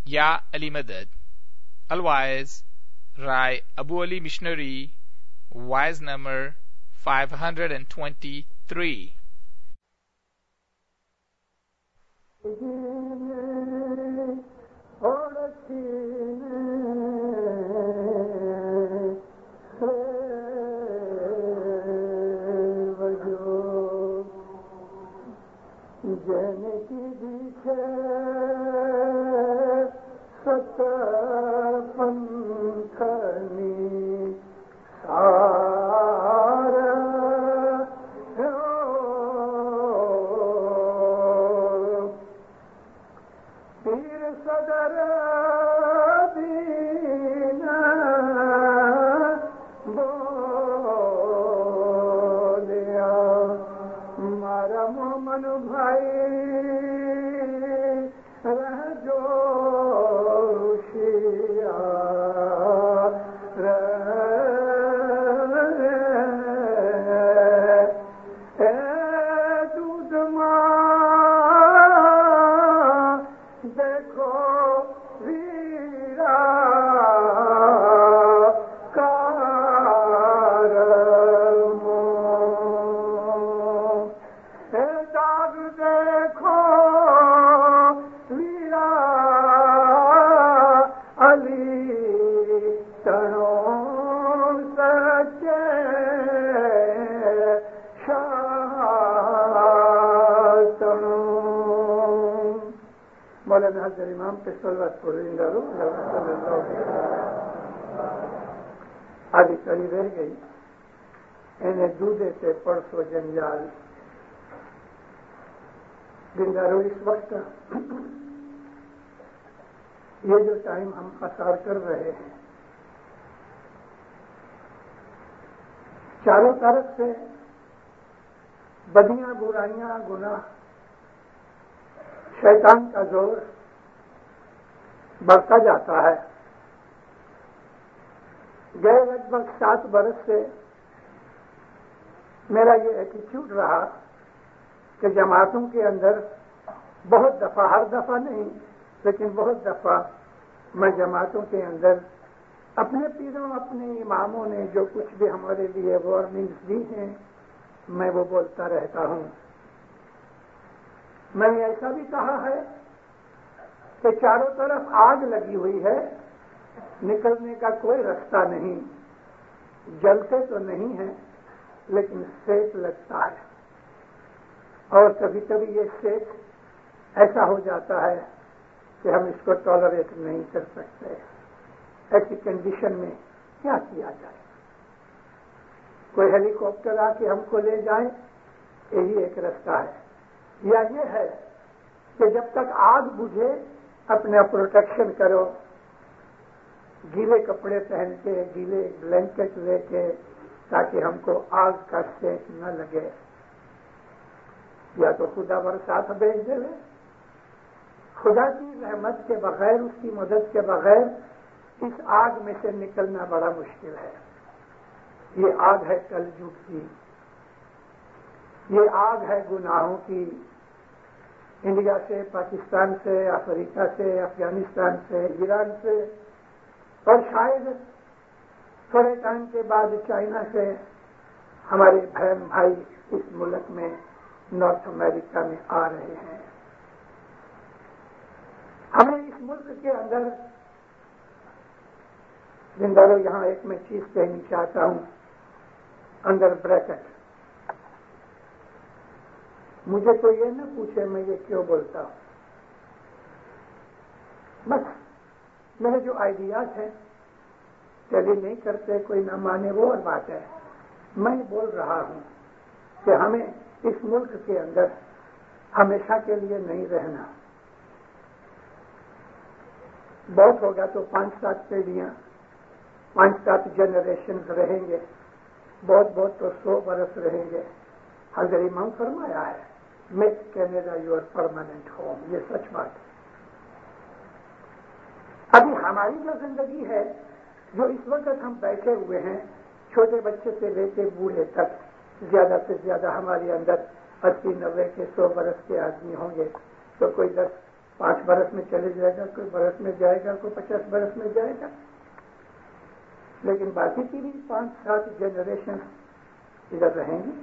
یا علی مدد. Otherwise, write Abu Ali Missionary, wise number 523. مولانا حضرت امام پہ صلوات پڑھیں گے. آدھی کڑی رہ گئی انہیں دودھے سے پرسو جنجال. گنگارو اس وقت یہ جو ٹائم ہم پسار کر رہے ہیں چاروں طرف سے بدیاں برائیاں گناہ شیطان کا زور بڑھتا جاتا ہے. گئے لگ بھگ 7 برس سے میرا یہ ایٹیچیوڈ رہا کہ جماعتوں کے اندر بہت دفعہ، ہر دفعہ نہیں لیکن بہت دفعہ میں جماعتوں کے اندر اپنے پیروں اپنے اماموں نے جو کچھ بھی ہمارے لیے وارننگز دی ہیں میں وہ بولتا رہتا ہوں. میں نے ایسا بھی کہا ہے کہ چاروں طرف آگ لگی ہوئی ہے، نکلنے کا کوئی رستہ نہیں. جلتے تو نہیں ہیں لیکن سیک لگتا ہے، اور کبھی کبھی یہ سیک ایسا ہو جاتا ہے کہ ہم اس کو ٹالریٹ نہیں کر سکتے. ایسی کنڈیشن میں کیا کیا جائے؟ کوئی ہیلی کاپٹر آ کے ہم کو لے جائے، یہی ایک رستہ ہے. یا یہ ہے کہ جب تک آگ بجھے اپنا پروٹیکشن کرو، گیلے کپڑے پہن کے، گیلے بلینکٹ لے کے، تاکہ ہم کو آگ کا سیک نہ لگے. یا تو خدا برسات بھیج دے، خدا کی رحمت کے بغیر، اس کی مدد کے بغیر اس آگ میں سے نکلنا بڑا مشکل ہے. یہ آگ ہے کلجگ کی، یہ آگ ہے گناہوں کی. انڈیا سے، پاکستان سے، افریقہ سے، افغانستان سے، ایران سے، اور شاید تھوڑے ٹائم کے بعد چائنا سے ہمارے بہن بھائی اس ملک میں نارتھ امریکہ میں آ رہے ہیں. ہمیں اس ملک کے اندر زندارو یہاں ایک میں چیز کہنی چاہتا ہوں اندر بریکٹ. مجھے تو یہ نہ پوچھے میں یہ کیوں بولتا ہوں، بس میرے جو آئیڈیاز ہیں ٹیلی نہیں کرتے، کوئی نہ مانے وہ اور بات ہے. میں بول رہا ہوں کہ ہمیں اس ملک کے اندر ہمیشہ کے لیے نہیں رہنا. بہت ہوگا تو 5-7 پیڑھیاں، 5-7 جنریشنز رہیں گے، بہت بہت تو 100 برس رہیں گے. حضرت امام فرمایا ہے make Canada your permanent home. یہ سچ بات ہے. ابھی ہماری جو زندگی ہے، جو اس وقت ہم بیٹھے ہوئے ہیں، چھوٹے بچے سے لے کے بوڑھے تک، زیادہ سے زیادہ ہمارے اندر 80-90 کے 100 برس کے آدمی ہوں گے تو کوئی 5 برس میں چلے جائے گا، کوئی برس میں جائے گا، کوئی 50 برس میں جائے گا، لیکن باقی کی بھی 5-7 جنریشن ادھر رہیں گی.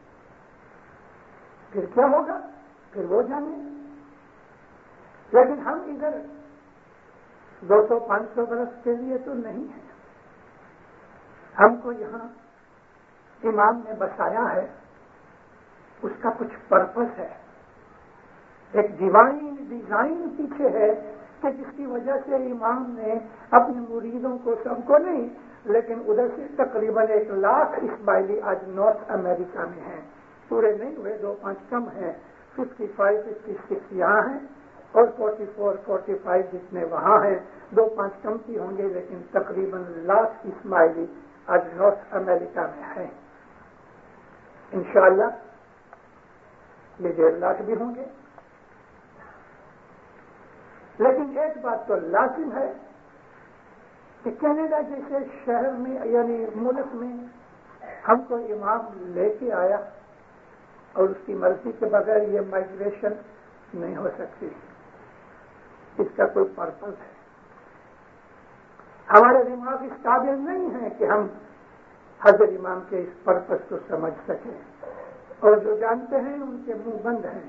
پھر کیا ہوگا پھر وہ جانے. لیکن ہم ادھر 200-500 برس کے لیے تو نہیں ہیں. ہم کو یہاں امام نے بسایا ہے، اس کا کچھ پرپس ہے، ایک ڈیوائن ڈیزائن پیچھے ہے کہ جس کی وجہ سے امام نے اپنے مریدوں کو، سب کو نہیں لیکن ادھر سے تقریباً 1 لاکھ اسماعیلی آج نارتھ امریکہ میں ہیں. پورے نہیں ہوئے، 2-5 کم ہیں. 55-56 یہاں ہیں اور 44-45 جتنے وہاں ہیں. 2-5 کم کی ہوں گے لیکن تقریباً 1 لاکھ اسماعیلی آج نارتھ امریکہ میں ہیں. انشاءاللہ یہ 1.5 لاکھ بھی ہوں گے. لیکن ایک بات تو لازم ہے کہ کینیڈا جیسے شہر میں یعنی ملک میں ہم کو امام لے کے آیا اور اس کی مرضی کے بغیر یہ مائگریشن نہیں ہو سکتی. اس کا کوئی پرپز ہے. ہمارے دماغ اس قابل نہیں ہے کہ ہم حضرت امام کے اس پرپز کو سمجھ سکیں، اور جو جانتے ہیں ان کے منہ بند ہیں.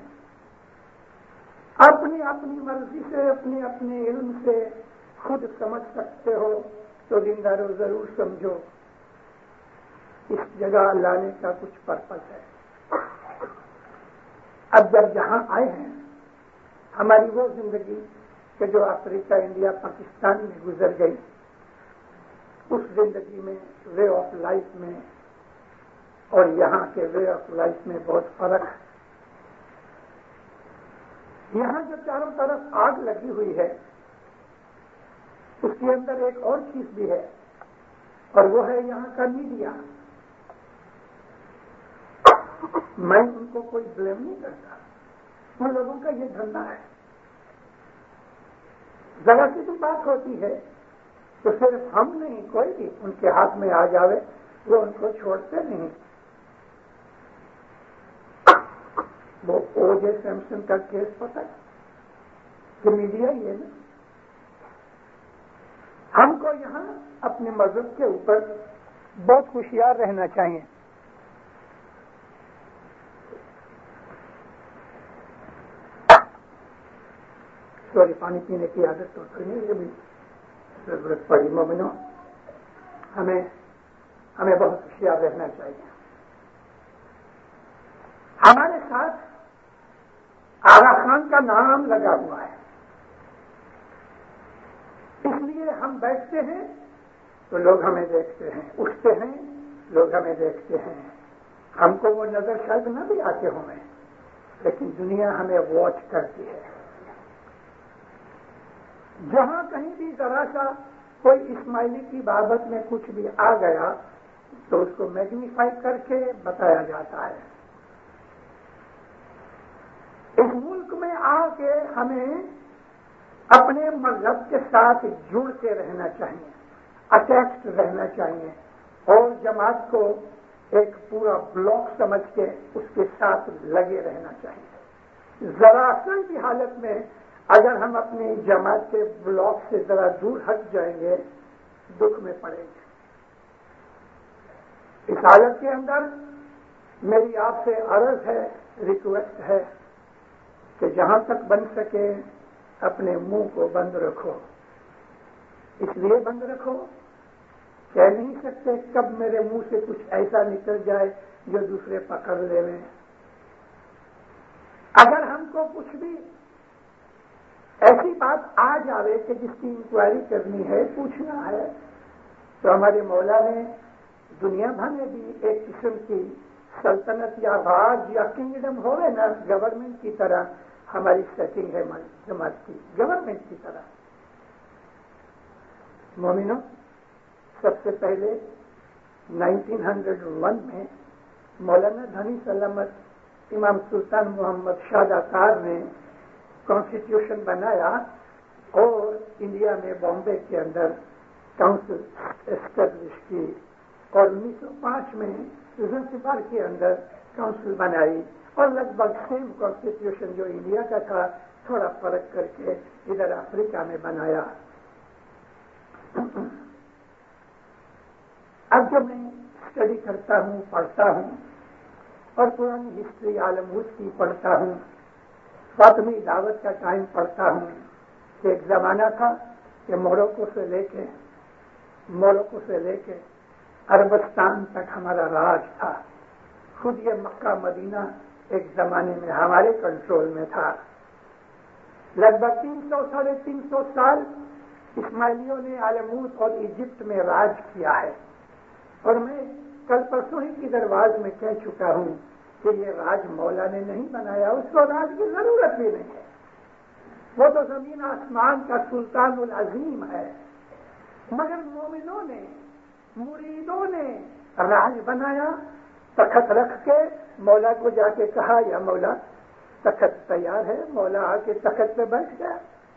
اپنی اپنی مرضی سے، اپنے اپنے علم سے خود سمجھ سکتے ہو تو دیندارو ضرور سمجھو اس جگہ لانے کا کچھ پرپز ہے. اب جب یہاں آئے ہیں ہماری وہ زندگی کہ جو افریقہ، انڈیا، پاکستان میں گزر گئی، اس زندگی میں وے آف لائف میں اور یہاں کے وے آف لائف میں بہت فرق ہے. یہاں جو چاروں طرف آگ لگی ہوئی ہے اس کے اندر ایک اور چیز بھی ہے، اور وہ ہے یہاں کا میڈیا. میں ان کو کوئی بلیم نہیں کرتا، ان لوگوں کا یہ دھندا ہے. ذرا سی بھی بات ہوتی ہے تو صرف ہم نہیں، کوئی بھی ان کے ہاتھ میں آ جاوے وہ ان کو چھوڑتے نہیں. وہ او جے سیمسن کا کیس پتہ ہے کہ میڈیا یہ نا. ہم کو یہاں اپنے مذہب کے اوپر بہت ہوشیار رہنا چاہیے. سوری، پانی پینے کی عادت تو نہیں، یہ بھی ضرورت پڑی. مومنوں، ہمیں بہت ہوشیار رہنا چاہیے. ہمارے ساتھ آغا خان کا نام لگا ہوا ہے، اس لیے ہم بیٹھتے ہیں تو لوگ ہمیں دیکھتے ہیں، اٹھتے ہیں لوگ ہمیں دیکھتے ہیں. ہم کو وہ نظر شاید نہ بھی آتے ہوں لیکن دنیا ہمیں واچ کرتی ہے. جہاں کہیں بھی ذرا سا کوئی اسماعیلی کی بابت میں کچھ بھی آ گیا تو اس کو میگنیفائی کر کے بتایا جاتا ہے. اس ملک میں آ کے ہمیں اپنے مذہب کے ساتھ جڑ کے رہنا چاہیے، اٹیچڈ رہنا چاہیے، اور جماعت کو ایک پورا بلاک سمجھ کے اس کے ساتھ لگے رہنا چاہیے. ذرا سا کی حالت میں اگر ہم اپنی جماعت کے بلاک سے ذرا دور ہٹ جائیں گے دکھ میں پڑیں گے. اس حالت کے اندر میری آپ سے عرض ہے، ریکویسٹ ہے کہ جہاں تک بن سکے اپنے منہ کو بند رکھو. اس لیے بند رکھو، کہہ نہیں سکتے کب میرے منہ سے کچھ ایسا نکل جائے جو دوسرے پکڑ لے لیں. اگر ہم کو کچھ بھی ایسی بات آ جاوے کہ جس کی انکوائری کرنی ہے، پوچھنا ہے، تو ہمارے مولا نے دنیا بھر میں بھی ایک قسم کی سلطنت یا راج یا کنگڈم ہوئے نا، گورنمنٹ کی طرح ہماری سیٹنگ ہے جماعت کی، گورنمنٹ کی طرح. مومنوں، سب سے پہلے 1901 میں مولانا دھنی سلامت امام سلطان محمد شاہ داکار نے کانسٹیٹیوشن بنایا اور انڈیا میں بامبے کے اندر کاؤنسل اسٹیبلش کی، اور 1905 میں زنزبار کے اندر کاؤنسل بنائی اور لگ بھگ سیم کانسٹیٹیوشن جو انڈیا کا تھا تھوڑا فرق کر کے ادھر افریقہ میں بنایا. اب جب میں اسٹڈی کرتا ہوں، پڑھتا ہوں اور پرانی ہسٹری عالم کی پڑھتا ہوں، فاطمی دعوت کا ٹائم پڑھتا ہوں کہ ایک زمانہ تھا کہ موروکو سے لے کے عربستان تک ہمارا راج تھا. خود یہ مکہ مدینہ ایک زمانے میں ہمارے کنٹرول میں تھا. لگ بھگ 300-350 سال اسماعیلیوں نے عالموت اور ایجپٹ میں راج کیا ہے. اور میں کل پرسوں ہی کی درواز میں کہہ چکا ہوں کہ یہ راج مولا نے نہیں بنایا، اس کو راج کی ضرورت بھی نہیں ہے. وہ تو زمین آسمان کا سلطان العظیم ہے. مگر مومنوں نے، مریدوں نے راج بنایا. تخت رکھ کے مولا کو جا کے کہا یا مولا تخت تیار ہے، مولا آ کے تخت پہ بیٹھ گیا.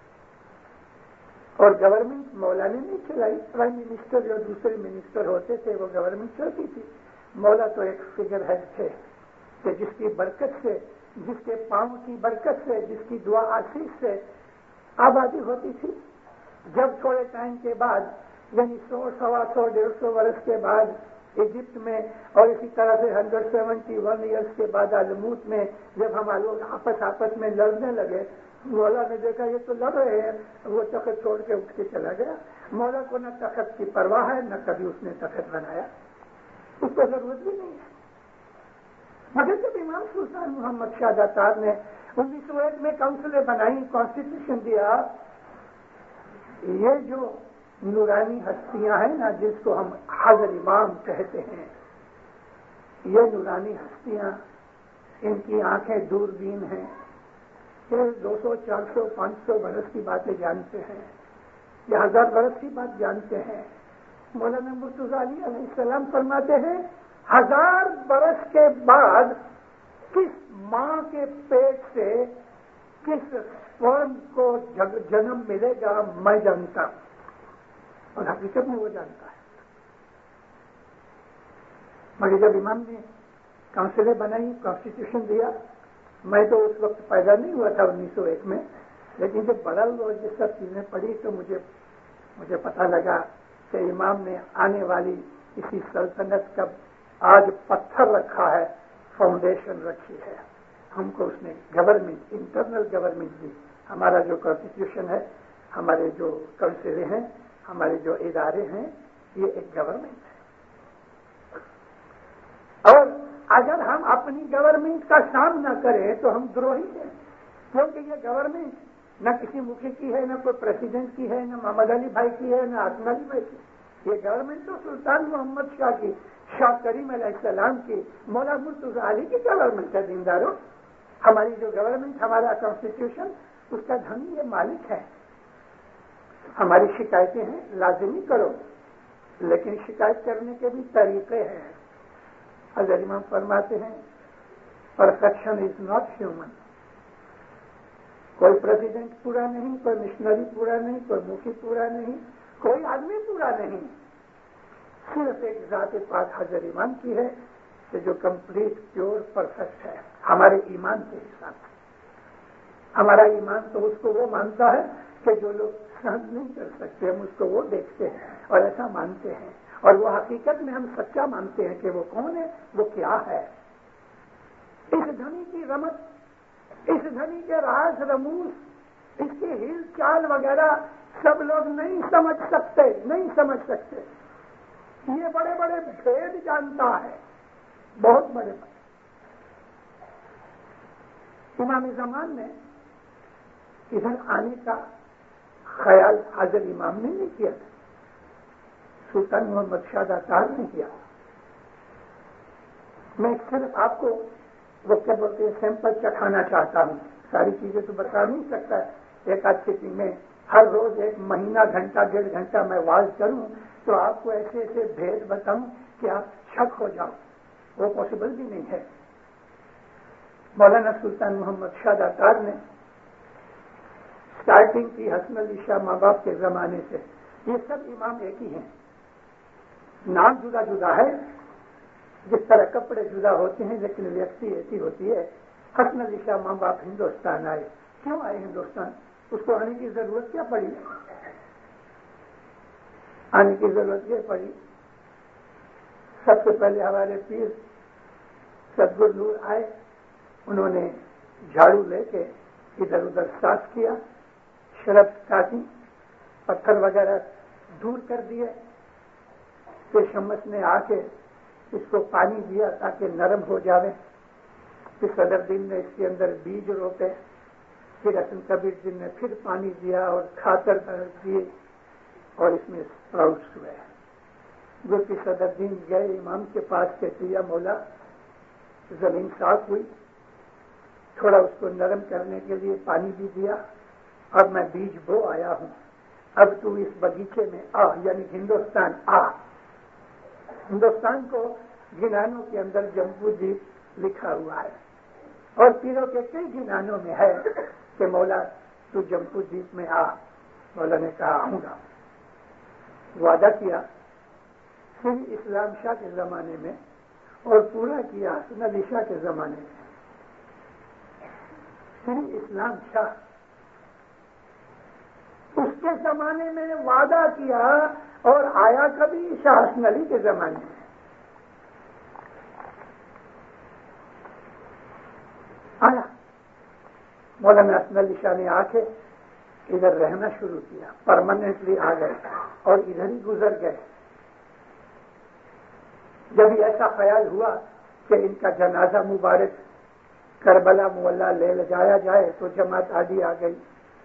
اور گورنمنٹ مولا نے نہیں چلائی، پرائم منسٹر جو دوسرے منسٹر ہوتے تھے وہ گورنمنٹ چلتی تھی. مولا تو ایک فگر ہیڈ تھے کہ جس کی برکت سے، جس کے پاؤں کی برکت سے، جس کی دعا آشیش سے آبادی ہوتی تھی. جب تھوڑے ٹائم کے بعد یعنی 100، 125، 150 برس کے بعد ایجپٹ میں اور اسی طرح سے 171 ایئرس کے بعد عالموت میں جب ہمارے لوگ آپس میں لڑنے لگے، مولا نے دیکھا یہ تو لڑ رہے ہیں، وہ تخت چھوڑ کے اٹھ کے چلا گیا. مولا کو نہ تخت کی پرواہ ہے، نہ کبھی اس نے تخت بنایا، اس کو ضرورت بھی نہیں ہے. مگر جب امام سلطان محمد شاہ داتار نے 1901 میں کونسلیں بنائی، کانسٹیٹیوشن دیا، یہ جو نورانی ہستیاں ہیں نا جس کو ہم حضر امام کہتے ہیں، یہ نورانی ہستیاں، ان کی آنکھیں دوربین ہیں. یہ 200، 400، 500 برس کی باتیں جانتے ہیں یا 1000 برس کی بات جانتے ہیں. مولانا مرتضیٰ علی علیہ السلام فرماتے ہیں 1000 برس کے بعد کس ماں کے پیٹ سے کس سپرم کو جنم ملے گا میں جانتا ہوں، اور حقیقت میں وہ جانتا ہے. مگر جب امام نے کونسلیں بنائی، کانسٹیٹیوشن دیا، میں تو اس وقت پیدا نہیں ہوا تھا 1901 میں، لیکن جب بڑا اور یہ سب چیزیں پڑھی تو مجھے پتہ لگا کہ امام نے آنے والی اسی سلطنت کا آج پتھر رکھا ہے، فاؤنڈیشن رکھی ہے. ہم کو اس نے گورنمنٹ، انٹرنل گورنمنٹ دی. ہمارا جو کانسٹیٹیوشن ہے، ہمارے جو کونسلیں ہیں، ہمارے جو ادارے ہیں، یہ ایک گورنمنٹ ہے. اور اگر ہم اپنی گورنمنٹ کا شان نہ کریں تو ہم دروہی ہیں، کیونکہ یہ گورنمنٹ نہ کسی مکھی کی ہے، نہ کوئی پریسیڈنٹ کی ہے، نہ محمد علی بھائی کی ہے، نہ حسن علی بھائی کی. یہ گورنمنٹ تو سلطان محمد شاہ کی، شاہ کریم علیہ السلام کی، مولا مرتضیٰ علی کی گورنمنٹ ہے. دینداروں، ہماری جو گورنمنٹ، ہمارا کانسٹیٹیوشن، اس کا دھنی یہ مالک ہے. ہماری شکایتیں ہیں، لازمی کرو، لیکن شکایت کرنے کے بھی طریقے ہیں. حضرت امام فرماتے ہیں پرفیکشن از ناٹ ہیومن. کوئی پریزیڈنٹ پورا نہیں، کوئی مشنری پورا نہیں، کوئی مکھی پورا نہیں، کوئی آدمی پورا نہیں. صرف ایک ذات پاک حضرت امام کی ہے کہ جو کمپلیٹ پیور پرفیکٹ ہے ہمارے ایمان کے حساب سے. ہمارا ایمان تو اس کو وہ مانتا ہے کہ جو لوگ سہن نہیں کر سکتے، ہم اس کو وہ دیکھتے ہیں اور ایسا مانتے ہیں، اور وہ حقیقت میں ہم سچا مانتے ہیں کہ وہ کون ہے، وہ کیا ہے. اس دھنی کی رمت، اس دھنی کے راز رموز، اس کی ہل چال وغیرہ سب لوگ نہیں سمجھ سکتے. یہ بڑے بڑے بھید جانتا ہے، بہت بڑے بڑے. امام زمان نے ادھر آنے کا خیال حضرت امام نے نہیں کیا تھا، سلطان محمد شاہ داتار نے کیا. میں صرف آپ کو وہ کیا بولتے ہیں سیمپل چکھانا چاہتا ہوں، ساری چیزیں تو بتا نہیں سکتا. ایک آدھ سٹنگ میں ہر روز 1 مہینہ، گھنٹہ 1.5 گھنٹہ میں واز کروں تو آپ کو ایسے ایسے بھید بتاؤں کہ آپ شک ہو جاؤ، وہ پاسبل بھی نہیں ہے. مولانا سلطان محمد شاہ داتار نے اسٹارٹنگ کی حسن علی شاہ ماں باپ کے زمانے سے. یہ سب امام ایک ہی ہیں، نام جدا جدا ہے، جس طرح کپڑے جدا ہوتے ہیں لیکن ویکتی ایسی ہوتی ہے. حسن علی شاہ ماں باپ ہندوستان آئے. کیوں آئے ہندوستان؟ اس کو آنے کی ضرورت کیا پڑی؟ آنے کی ضرورت یہ پڑی، سب سے پہلے ہمارے پیر سدگر نور آئے. انہوں نے جھاڑو لے کے ادھر ادھر صاف کیا، شرب کاٹی، پتھر وغیرہ دور کر دیے. پھر شمس نے آ کے اس کو پانی دیا تاکہ نرم ہو جاوے. پھر صدر دین نے اس کے اندر بیج روپے. پھر حسن کبیر دین نے پھر پانی دیا اور کھاتر دیے اور اس میں اسپراؤٹس ہوئے. جو کہ صدر دین گئے امام کے پاس کے دیا مولا زمین صاف ہوئی، تھوڑا اس کو نرم کرنے کے لیے پانی بھی دیا. اب میں بیج بو آیا ہوں، اب تو اس باغیچے میں آ، یعنی ہندوستان آ. ہندوستان کو گنانوں کے اندر جمبو دیپ لکھا ہوا ہے اور پیروں کے کئی گنانوں میں ہے کہ مولا تو جمبو دیپ میں آ. مولا نے کہا آؤں گا. وعدہ کیا پھر اسلام شاہ کے زمانے میں اور پورا کیا حسن علی شاہ کے زمانے میں. پھر اسلام شاہ اس کے زمانے میں وعدہ کیا اور آیا کبھی شاہ حسن علی کے زمانے میں. آیا مولانا حسن علی شاہ نے آ کے ادھر رہنا شروع کیا، پرماننٹلی آ گئے اور ادھر ہی گزر گئے. جب ایسا خیال ہوا کہ ان کا جنازہ مبارک کربلا مولا لے جایا جائے تو جماعت آدھی آ گئی.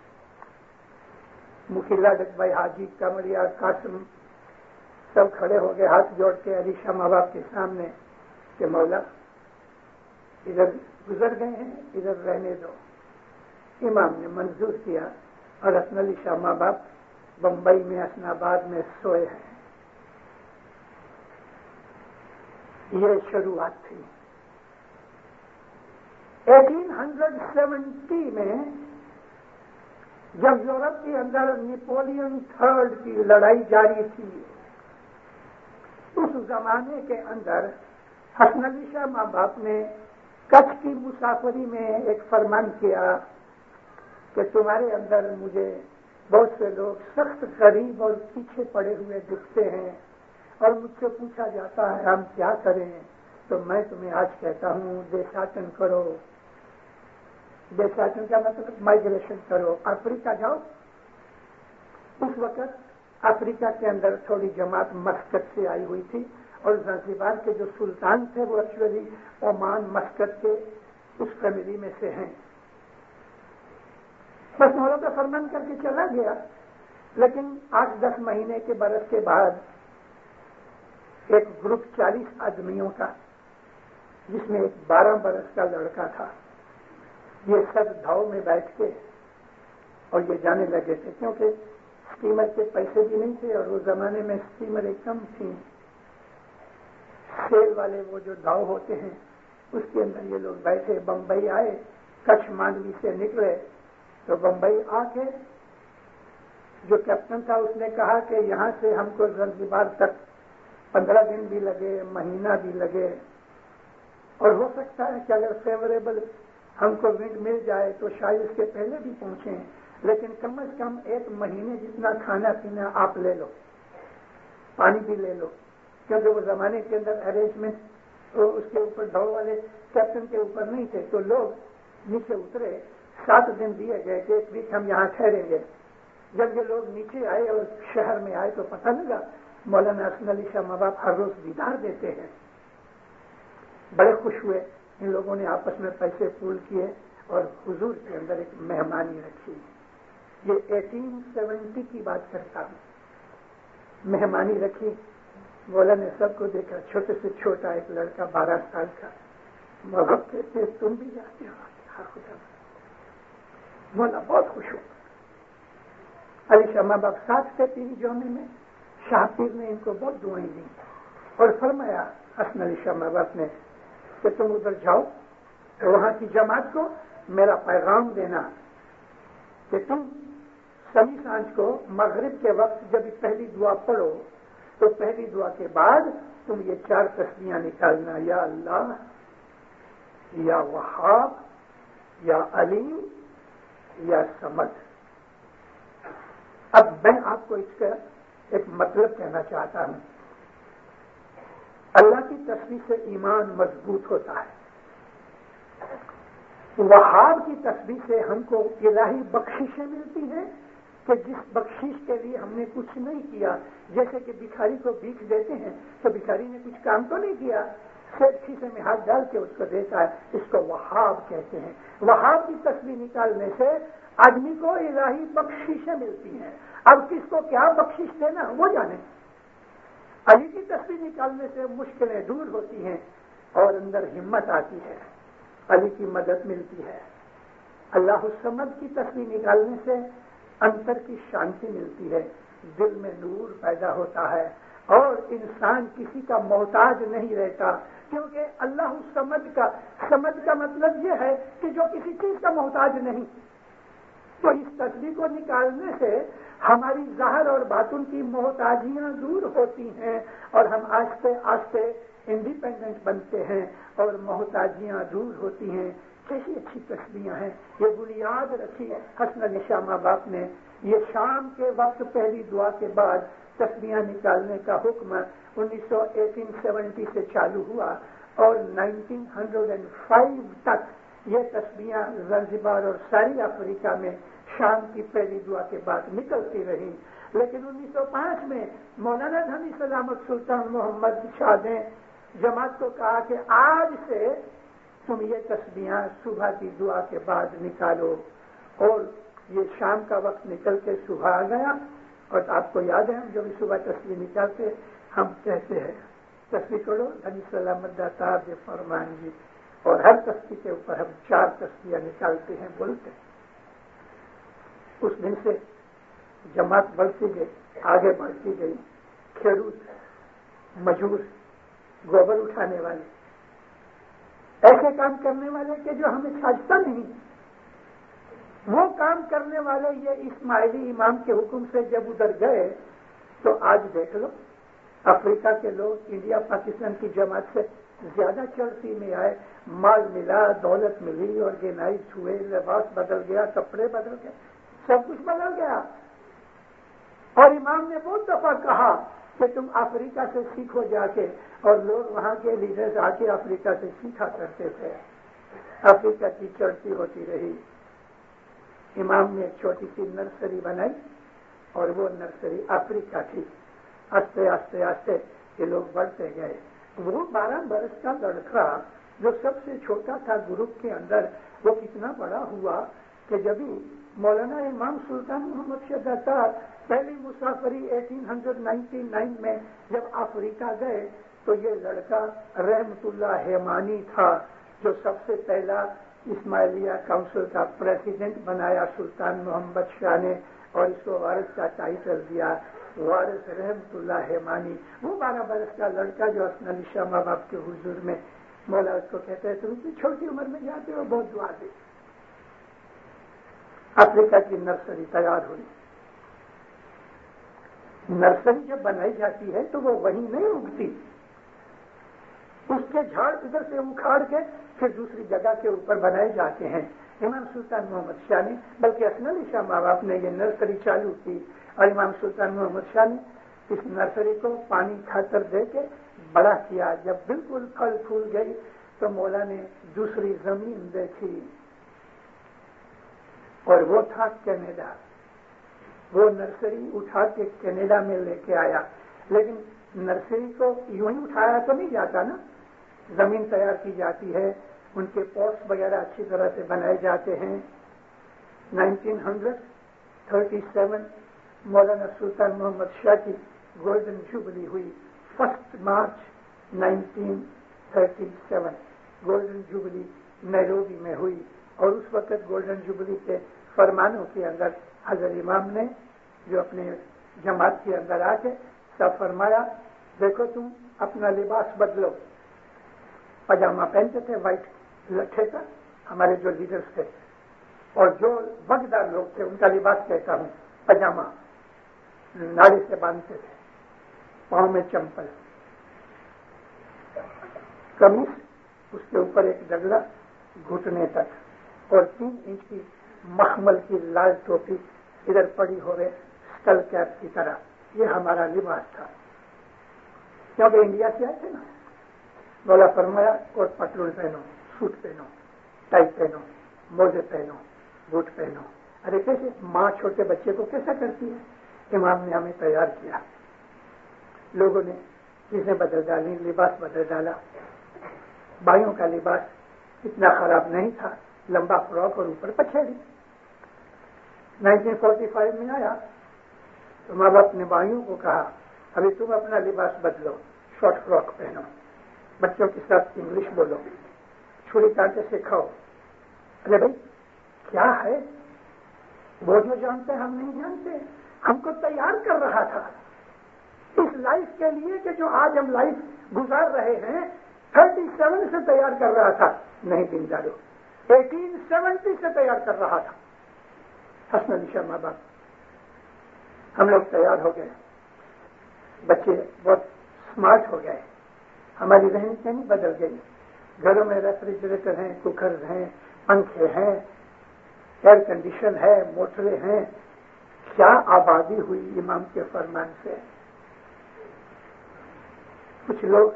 مخلا ڈکبائی، حاجی کمریا، قاسم سب کھڑے ہو گئے ہاتھ جوڑ کے علی شاہ ماں باپ کے سامنے کہ مولا ادھر گزر گئے ہیں، ادھر رہنے دو. امام نے منظور کیا اور حسن علی شاہ ماں باپ بمبئی میں حسن آباد میں سوئے ہیں. یہ شروعات تھی. 1870 میں جب یورپ کے اندر نیپولین تھرڈ کی لڑائی جاری تھی، اس زمانے کے اندر حسن علی شاہ ماں باپ نے کچھ کی مسافری میں ایک فرمان کیا کہ تمہارے اندر مجھے بہت سے لوگ سخت غریب اور پیچھے پڑے ہوئے دکھتے ہیں اور مجھ سے پوچھا جاتا ہے ہم کیا کریں، تو میں تمہیں آج کہتا ہوں دیشاٹن کرو. دیشاٹن کا مطلب مائگریشن کرو، افریقہ جاؤ. اس وقت افریقہ کے اندر تھوڑی جماعت مسقط سے آئی ہوئی تھی اور زنزیبار کے جو سلطان تھے وہ ایکچولی عمان مسقط کے اس فیملی میں سے ہیں. بس مولا کا فرمان کر کے چلا گیا. لیکن 8-10 مہینے کے برس کے بعد ایک گروپ 40 آدمیوں کا، جس میں ایک 12 برس کا لڑکا تھا، یہ سب دھاؤ میں بیٹھ کے اور یہ جانے لگے تھے کیونکہ اسٹیمر کے پیسے بھی نہیں تھے اور وہ زمانے میں اسٹیمریں کم تھیں. سیل والے وہ جو دھاؤ ہوتے ہیں اس کے اندر یہ لوگ بیٹھے. بمبئی آئے، کچھ مانڈوی سے نکلے تو بمبئی آ کے جو کیپٹن تھا اس نے کہا کہ یہاں سے ہم کو زنزیبار تک 15 دن بھی لگے، مہینہ بھی لگے، اور ہو سکتا ہے کہ اگر فیوریبل ہم کو ونڈ مل جائے تو شاید اس کے پہلے بھی پہنچیں، لیکن کم از کم 1 مہینے جتنا کھانا پینا آپ لے لو، پانی بھی لے لو. کیونکہ وہ زمانے کے اندر ارینجمنٹ اس کے اوپر ڈھاؤ والے کیپٹن کے اوپر نہیں تھے تو لوگ نیچے اترے. 7 دن دیے گئے کہ 1 ویک ہم یہاں ٹھہریں گے. جب یہ لوگ نیچے آئے اور شہر میں آئے تو پتہ لگا مولانا حسن علی شاہ ماں باپ ہر روز دیدار دیتے ہیں. بڑے خوش ہوئے. ان لوگوں نے آپس میں پیسے پول کیے اور حضور کے اندر ایک مہمانی رکھی. یہ 1870 کی بات کرتا ہوں. مہمانی رکھی. مولا نے سب کو دیکھا، چھوٹے سے چھوٹا ایک لڑکا 12 سال کا. ماں باپ کہتے تم بھی جاتے ہو؟ خدا. مولا بہت خوش ہو. علی شاہ ماں باپ ساتھ تھے پیر جونے میں. شاہ پیر نے ان کو بہت دعائیں دی اور فرمایا حسن علی شاہ ماں باپ نے کہ تم ادھر جاؤ تو وہاں کی جماعت کو میرا پیغام دینا کہ تم سبھی سانج کو مغرب کے وقت جب پہلی دعا پڑھو تو پہلی دعا کے بعد تم یہ 4 تسبیحاں نکالنا، یا اللہ، یا وہاب، یا علیم یا سمد. اب میں آپ کو اس کا ایک مطلب کہنا چاہتا ہوں. اللہ کی تصویر سے ایمان مضبوط ہوتا ہے. وہاب کی تصویر سے ہم کو الہی بخششیں ملتی ہیں کہ جس بخشش کے لیے ہم نے کچھ نہیں کیا. جیسے کہ بھکاری کو بھیک دیتے ہیں تو بھکاری نے کچھ کام تو نہیں کیا, صرف کھیسے میں ہاتھ ڈال کے اس کو دیتا ہے. اس کو وہاب کہتے ہیں. وہاب کی تصویر نکالنے سے آدمی کو الہی بخششیں ملتی ہیں. اب کس کو کیا بخشش دینا وہ جانے. علی کی تصویر نکالنے سے مشکلیں دور ہوتی ہیں اور اندر ہمت آتی ہے, علی کی مدد ملتی ہے. اللہ الصمد کی تصویر نکالنے سے انتر کی شانتی ملتی ہے, دل میں نور پیدا ہوتا ہے اور انسان کسی کا محتاج نہیں رہتا, کیونکہ اللہ الصمد کا سمد کا مطلب یہ ہے کہ جو کسی چیز کا محتاج نہیں. تو اس تصویر کو نکالنے سے ہماری ظاہر اور باطن کی محتاجیاں دور ہوتی ہیں اور ہم آہستہ آہستہ انڈیپینڈنٹ بنتے ہیں اور محتاجیاں دور ہوتی ہیں. کیسی اچھی تصویریں ہیں. یہ بنیاد رکھی حسن علی شاہ ماں باپ نے. یہ شام کے وقت پہلی دعا کے بعد تصویریں نکالنے کا حکم 1870 سے چالو ہوا اور 1905 تک یہ تصویریں زنزبار اور ساری افریقہ میں شام کی پہلی دعا کے بعد نکلتی رہی. لیکن 1905 میں مولانا دھنی سلامت سلطان محمد شاہ نے جماعت کو کہا کہ آج سے تم یہ تصویریں صبح کی دعا کے بعد نکالو, اور یہ شام کا وقت نکل کے صبح آ گیا. اور آپ کو یاد ہے ہم جو بھی صبح تصویر نکالتے ہم کہتے ہیں تصویر کرو دھنی سلامت داتا بے فرمان جی, اور ہر تصویر کے اوپر ہم 4 تصویریں نکالتے ہیں, بولتے ہیں. اس دن سے جماعت بڑھتی گئی, آگے بڑھتی گئی. کھیروت, مجور, گوبر اٹھانے والے, ایسے کام کرنے والے کہ جو ہمیں چھاجتا نہیں, وہ کام کرنے والے یہ اسماعیلی امام کے حکم سے جب ادھر گئے تو آج دیکھ لو افریقہ کے لوگ انڈیا پاکستان کی جماعت سے زیادہ چڑھتی میں آئے. مال ملا, دولت ملی, آرگینائز ہوئے, لباس بدل گیا, کپڑے بدل گئے, سب کچھ بدل گیا. اور امام نے بہت دفعہ کہا کہ تم افریقہ سے سیکھو جا کے, اور لوگ وہاں کے لیڈرز آ کے افریقہ سے سیکھا کرتے تھے. افریقہ کی چڑھتی ہوتی رہی. امام نے ایک چھوٹی سی نرسری بنائی اور وہ نرسری افریقہ تھی. آستے آستے آستے یہ لوگ بڑھتے گئے. وہ 12 برس کا لڑکا جو سب سے چھوٹا تھا گروپ کے اندر, وہ کتنا بڑا ہوا کہ جبھی مولانا امام سلطان محمد شاہ داتا پہلی مسافری 1899 میں جب افریقہ گئے تو یہ لڑکا رحمت اللہ حیمانی تھا جو سب سے پہلا اسماعیلیہ کونسل کا پریزیڈنٹ بنایا سلطان محمد شاہ نے, اور اس کو وارث کا ٹائٹل دیا, وارث رحمت اللہ حیمانی. وہ 12 برس کا لڑکا جو حسن علی شاہ ماں باپ کے حضور میں مولا اس کو کہتے ہیں تم اتنی چھوٹی عمر میں جاتے ہو, بہت دعا دے. افریقہ کی نرسری تیار ہوئی. نرسری جب بنائی جاتی ہے تو وہ وہیں نہیں اگتی, اس کے جھاڑ ادھر سے اکھاڑ کے پھر دوسری جگہ کے اوپر بنائے جاتے ہیں. امام سلطان محمد شاہ نے, بلکہ حسن علی شاہ ماں باپ نے یہ نرسری چالو کی, اور امام سلطان محمد شاہ نے اس نرسری کو پانی کھاتر دے کے بڑا کیا. جب بالکل پھل پھول گئی تو مولا نے دوسری زمین دیکھی, اور وہ تھا کینیڈا. وہ نرسری اٹھا کے کینیڈا میں لے کے آیا. لیکن نرسری کو یوں ہی اٹھایا تو نہیں جاتا نا, زمین تیار کی جاتی ہے, ان کے پوٹس وغیرہ اچھی طرح سے بنائے جاتے ہیں. 1937 مولانا سلطان محمد شاہ کی گولڈن جوبلی ہوئی. 1 مارچ 1937 گولڈن جوبلی نیروبی میں ہوئی, اور اس وقت گولڈن جوبلی کے فرمانوں کے اندر حضرت امام نے جو اپنے جماعت کے اندر آ کے سب فرمایا, دیکھو تم اپنا لباس بدلو. پاجامہ پہنتے تھے وائٹ لٹھے کا ہمارے جو لیڈرز تھے, اور جو وقتدار لوگ تھے ان کا لباس کہتا ہوں پاجامہ ناڑی سے باندھتے تھے, پاؤں میں چمپل, قمیص اس کے اوپر ایک ڈگلا گھٹنے تک, اور 3 इंच की मखमल की लाल टोपी इधर पड़ी होवे स्कल कैप की तरह, ये हमारा लिबास था। क्योंकि इंडिया से आए थे ना। मौला फरमाया कोट पटलून पहनो, सूट पहनो, टाई पहनो, मोजे पहनो, बूट पहनो। अरे कैसे माँ छोटे बच्चे को कैसा करती है? इमाम ने हमें तैयार किया। लोगों ने चीजें बदल डाली, लिबास बदल डाला। भाइयों का लिबास इतना खराब नहीं था, लंबा फ्रॉक और ऊपर पछेड़ी। 1945 में आया तो माँ बाप ने भाइयों को कहा अभी तुम अपना लिबास बदलो, शॉर्ट फ्रॉक पहनो, बच्चों के साथ इंग्लिश बोलो, छुरी कांटे से खाओ। अरे भाई क्या है, वो जो जानते हम नहीं जानते। हमको तैयार कर रहा था इस लाइफ के लिए कि जो आज हम लाइफ गुजार रहे हैं 37 से तैयार कर रहा था। नहीं दीनदारो, 1870 से तैयार कर रहा था। हसन अली शाह माँ बाप, हम लोग तैयार हो गए, बच्चे बहुत स्मार्ट हो गए, हमारी रहनी सहनी बदल गई। घरों में रेफ्रिजरेटर हैं, कुकर हैं, पंखे हैं, एयर कंडीशन है, मोटरें हैं। क्या आबादी हुई इमाम के फरमान से। कुछ लोग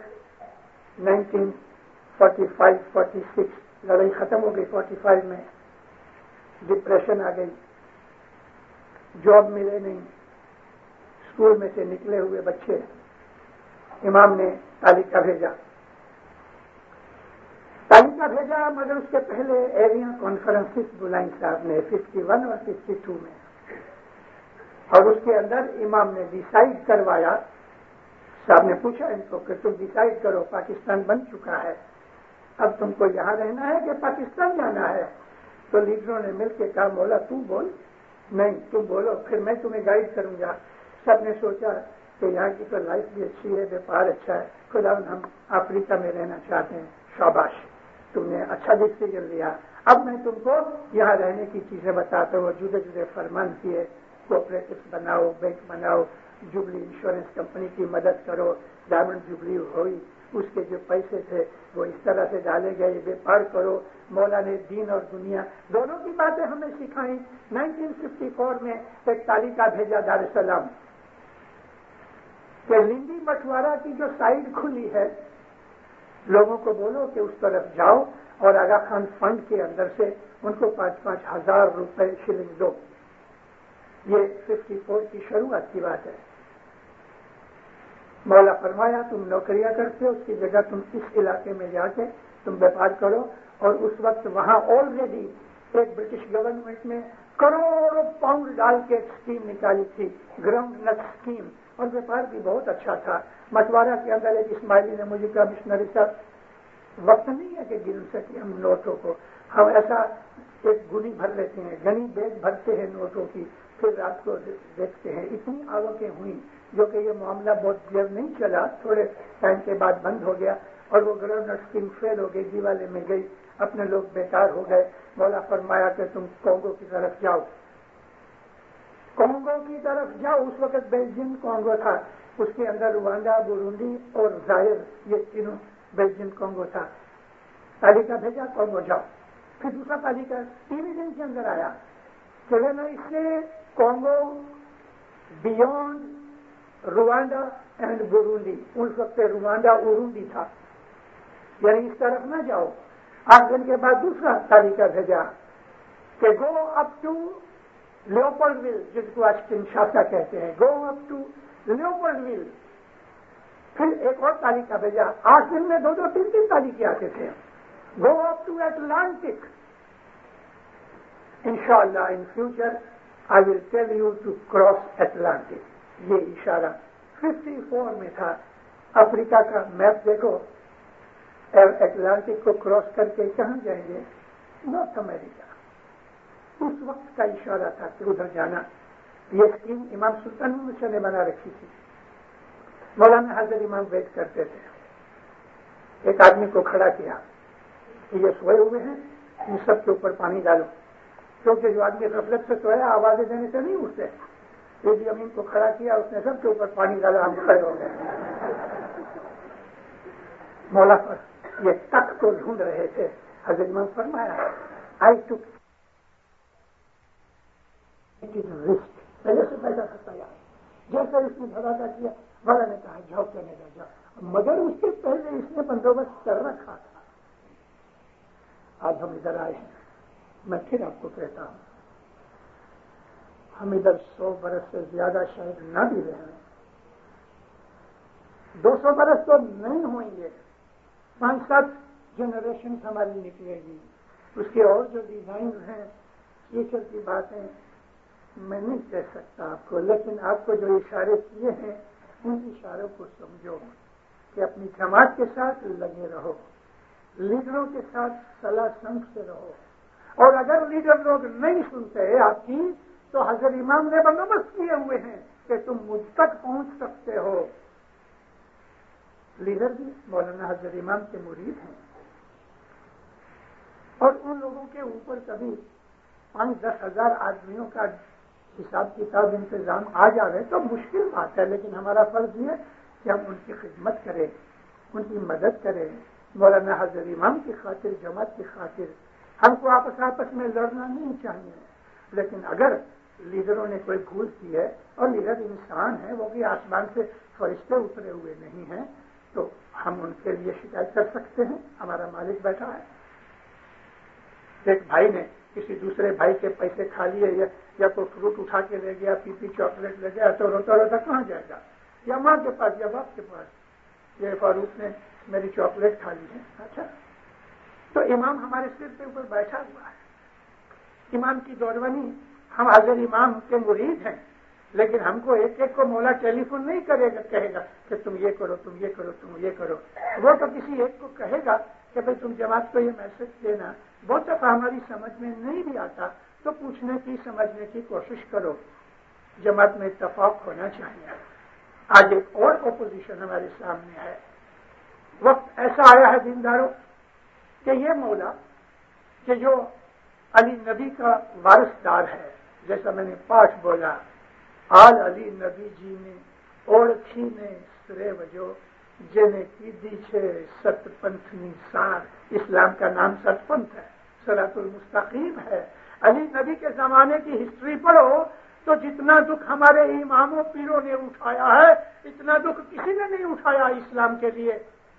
1945-46 लड़ाई खत्म हो गई, 45 में डिप्रेशन आ गई, जॉब मिले नहीं, स्कूल में से निकले हुए बच्चे। इमाम ने तालिका भेजा, मगर उसके पहले एरिया कॉन्फ्रेंसिस बुलाई साहब ने 51 और 52 में, और उसके अंदर इमाम ने डिसाइड करवाया। साहब ने पूछा इनको कि तुम डिसाइड करो, पाकिस्तान बन चुका है, अब तुमको यहां रहना है कि पाकिस्तान जाना है? तो लीडरों ने मिलकर कहा मौला तू बोल। नहीं तुम बोलो, फिर मैं तुम्हें गाइड करूंगा। सब ने सोचा कि यहाँ की तो लाइफ भी अच्छी है, व्यापार अच्छा है, खुदा हम अफ्रीका में रहना चाहते हैं। शाबाश, तुमने अच्छा डिसीजन लिया। अब मैं तुमको यहाँ रहने की चीजें बताता हूँ। जुदे जुदे फरमान किए, कोऑपरेटिव बनाओ, बैंक बनाओ, जुबली इंश्योरेंस कंपनी की मदद करो, डायमंड जुबली हुई, उसके जो पैसे थे वो इस तरह से डाले गए, व्यापार करो। मौला ने दीन और दुनिया दोनों की बातें हमें सिखाई। 1954 में एक तालिका भेजा दार एस सलाम कि लिंडी मछुआरा की जो साइड खुली है, लोगों को बोलो कि उस तरफ जाओ और आगा खान फंड के अंदर से उनको 5-5 हजार रुपए शिलिंग दो। ये 54 की शुरुआत की बात है। मौला फरमाया तुम नौकरियां करते हो, उसकी जगह तुम इस इलाके में जाके तुम व्यापार करो। और उस वक्त वहां ऑलरेडी एक ब्रिटिश गवर्नमेंट ने करोड़ों पाउंड डाल के स्कीम निकाली थी, ग्राउंड नट स्कीम, और व्यापार भी बहुत अच्छा था। मछुआरा के अंदर एक इस्माइली ने मुझे कहा मिशनरी साहब वक्त नहीं है कि गिन सके हम नोटों को, हम ऐसा एक गुनी भर लेते हैं, गनी बैग भरते हैं नोटों की, फिर रात को देखते हैं। इतनी आवकें हुई जो कि ये मामला बहुत देर नहीं चला, थोड़े टाइम के बाद बंद हो गया और वो ग्राउंड नट स्कीम फेल हो गई, दिवाले में गई, अपने लोग बेकार हो गए। मौला फरमाया कि तुम कॉन्गो की तरफ जाओ, कॉन्गो की तरफ जाओ। उस वक्त बेल्जियम कॉन्गो था, उसके अंदर रुवांडा, बुरुंडी और जायर, ये तीनों बेल्जियम कॉन्गो था। तालिका भेजा, कॉन्गो जाओ। फिर दूसरा तालिका 3 दिन के अंदर आया कि इससे Congo beyond Rwanda and Burundi, उस वक्त रुवांडा उरुंडी था, यानी इस तरफ ना जाओ। 8 दिन के बाद दूसरा तालिका भेजा कि गो अप टू लियोपोल्डविल, जिसको आज किंशासा कहते हैं, गो अप टू लियोपोल्डविल। फिर एक और तालिका भेजा, 8 दिन में 2-2, 3-3 तालिके आते थे। गो अप टू अटलांटिक, इंशाअल्लाह in future I will tell you to cross Atlantic. ये इशारा 54 में था। अफ्रीका का मैप देखो, अटलांटिक को क्रॉस करके कहां जाएंगे? North America. उस वक्त का इशारा था कि उधर जाना। ये स्कीम इमाम सुल्तान मुर्शद ने बना रखी थी। मौलाना हजरत इमाम वेट करते थे। एक आदमी को खड़ा किया, ये सोए हुए हैं, इन सब के ऊपर पानी डालो, क्योंकि जो आदमी गफलत से सोया आवाजें देने से नहीं उठते। एक जमीन को खड़ा किया, उसने सबके ऊपर पानी डाला, हम खड़े हो गए। मौला पर ये तक को ढूंढ रहे थे। हजरत इमाम फरमाया آئی ٹک رسک، پہلے سے پیسہ تھا تیار، جیسے اس نے دھڑاکہ کیا والا نے کہا جاؤ چلے جاؤ، مگر اس کے پہلے اس نے بندوبست کر رکھا تھا۔ آج ہم ادھر آئے ہیں، میں پھر آپ کو کہتا ہوں، ہم ادھر 100 برس سے زیادہ شاید نہ بھی رہیں، 200 برس تو نہیں ہوئیں گے، 5-7 جنریشن ہماری نکلے گی، اس کے اور جو ڈیزائن ہیں فیوچر کی باتیں میں نہیں کہہ سکتا آپ کو، لیکن آپ کو جو اشارے کیے ہیں ان اشاروں کو سمجھو کہ اپنی جماعت کے ساتھ لگے رہو، لیڈروں کے ساتھ صلاح سمجھ سے رہو، اور اگر لیڈر لوگ نہیں سنتے آپ کی تو حضرت امام نے بندوبست کیے ہوئے ہیں کہ تم مجھ تک پہنچ سکتے ہو۔ لیڈر بھی مولانا حضرت امام کے مرید ہیں، اور ان لوگوں کے اوپر کبھی 5-10 ہزار آدمیوں کا حساب کتاب انتظام آ جائے تو مشکل بات ہے، لیکن ہمارا فرض یہ کہ ہم ان کی خدمت کریں، ان کی مدد کریں، مولانا حضرت امام کی خاطر، جماعت کی خاطر۔ ہم کو آپس میں لڑنا نہیں چاہیے، لیکن اگر لیڈروں نے کوئی بھول کی ہے، اور لیڈر انسان ہے، وہ بھی آسمان سے فرشتے اترے ہوئے نہیں ہیں، تو ہم ان کے لیے شکایت کر سکتے ہیں، ہمارا مالک بیٹھا ہے۔ ایک بھائی نے کسی دوسرے بھائی کے پیسے کھا لیے یا کوئی فروٹ اٹھا کے لے گیا، پی چاکلیٹ لے گیا، تو روتا روتا کہاں جائے گا؟ یا ماں کے پاس یا باپ کے پاس، یہ فاروق نے میری چاکلیٹ کھا لی ہے۔ اچھا، تو امام ہمارے سر کے اوپر بیٹھا ہوا ہے، امام کی دورونی، ہم حضرت امام کے مرید ہیں، لیکن ہم کو ایک ایک کو مولا ٹیلی فون نہیں کرے گا، کہے گا کہ تم یہ کرو، تم یہ کرو، تم یہ کرو۔ وہ تو کسی ایک کو کہے گا کہ بھائی تم جماعت کو یہ میسج دینا، بہت دفعہ ہماری سمجھ میں نہیں بھی آتا تو پوچھنے کی، سمجھنے کی کوشش کرو، جماعت میں اتفاق ہونا چاہیے۔ آج ایک اور اپوزیشن ہمارے سامنے ہے، وقت ایسا آیا ہے دینداروں کہ یہ مولا کہ جو علی نبی کا وارث دار ہے، جیسا میں نے پاٹھ بولا، آل علی نبی جی نے اوڑکھی نے سرے وجو جنے کی دیچھے ست پنتھنی سار۔ اسلام کا نام ست پنتھ ہے، صراط المستقیم ہے۔ علی نبی کے زمانے کی ہسٹری پڑھو تو جتنا دکھ ہمارے اماموں پیروں نے اٹھایا ہے، اتنا دکھ کسی نے نہیں اٹھایا اسلام کے لیے۔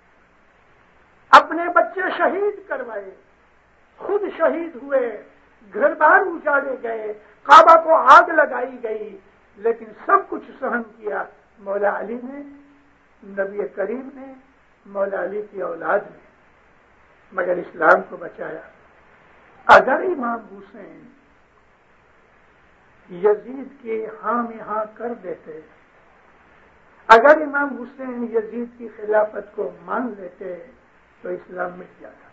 اپنے بچے شہید کروائے، خود شہید ہوئے، گھر بار اجاڑے گئے، کعبہ کو آگ لگائی گئی، لیکن سب کچھ سہن کیا مولا علی نے، نبی کریم نے، مولا علی کی اولاد نے، مگر اسلام کو بچایا۔ اگر امام حسین یزید کے ہاں میں ہاں کر دیتے، اگر امام حسین یزید کی خلافت کو مان لیتے تو اسلام مٹ جاتا،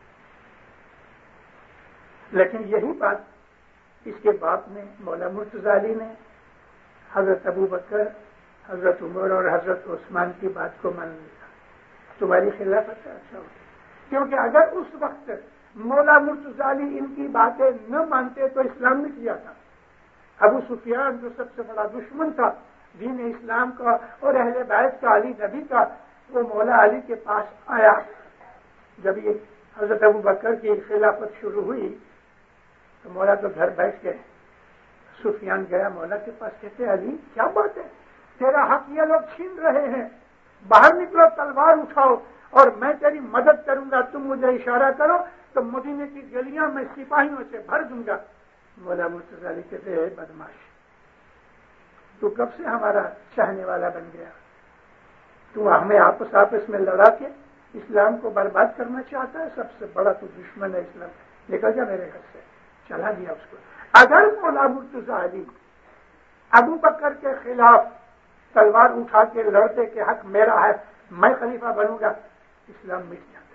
لیکن یہی بات اس کے باپ نے، مولا مرتضی علی نے، حضرت ابو بکر، حضرت عمر اور حضرت عثمان کی بات کو مان لیا، تمہاری خلافت اچھا ہوتی، کیونکہ اگر اس وقت مولا مرتضی علی ان کی باتیں نہ مانتے تو اسلام مٹ جاتا۔ ابو سفیان جو سب سے بڑا دشمن تھا دین اسلام کا اور اہل بیت کا، علی نبی کا، وہ مولا علی کے پاس آیا۔ جب یہ حضرت ابو بکر کی خلافت شروع ہوئی تو مولا تو گھر بیٹھ گئے، سفیان گیا مولا کے پاس، کہتے علی کیا بات ہے، تیرا حق یہ لوگ چھین رہے ہیں، باہر نکلو، تلوار اٹھاؤ اور میں تیری مدد کروں گا، تم مجھے اشارہ کرو تو مدینے کی گلیاں میں سپاہیوں سے بھر دوں گا۔ مولا مرتضی علی کہتے ہیں بدماش، تو کب سے ہمارا چاہنے والا بن گیا، تو ہمیں آپس میں لڑا کے اسلام کو برباد کرنا چاہتا ہے، سب سے بڑا تو دشمن ہے اسلام، نکل جا میرے گھر سے، چلا دیا اس کو۔ اگر مولا مرتضی علی ابو بکر کے خلاف تلوار اٹھا کے لڑتے کہ حق میرا ہے، میں خلیفہ بنوں گا، اسلام مٹ جاتا۔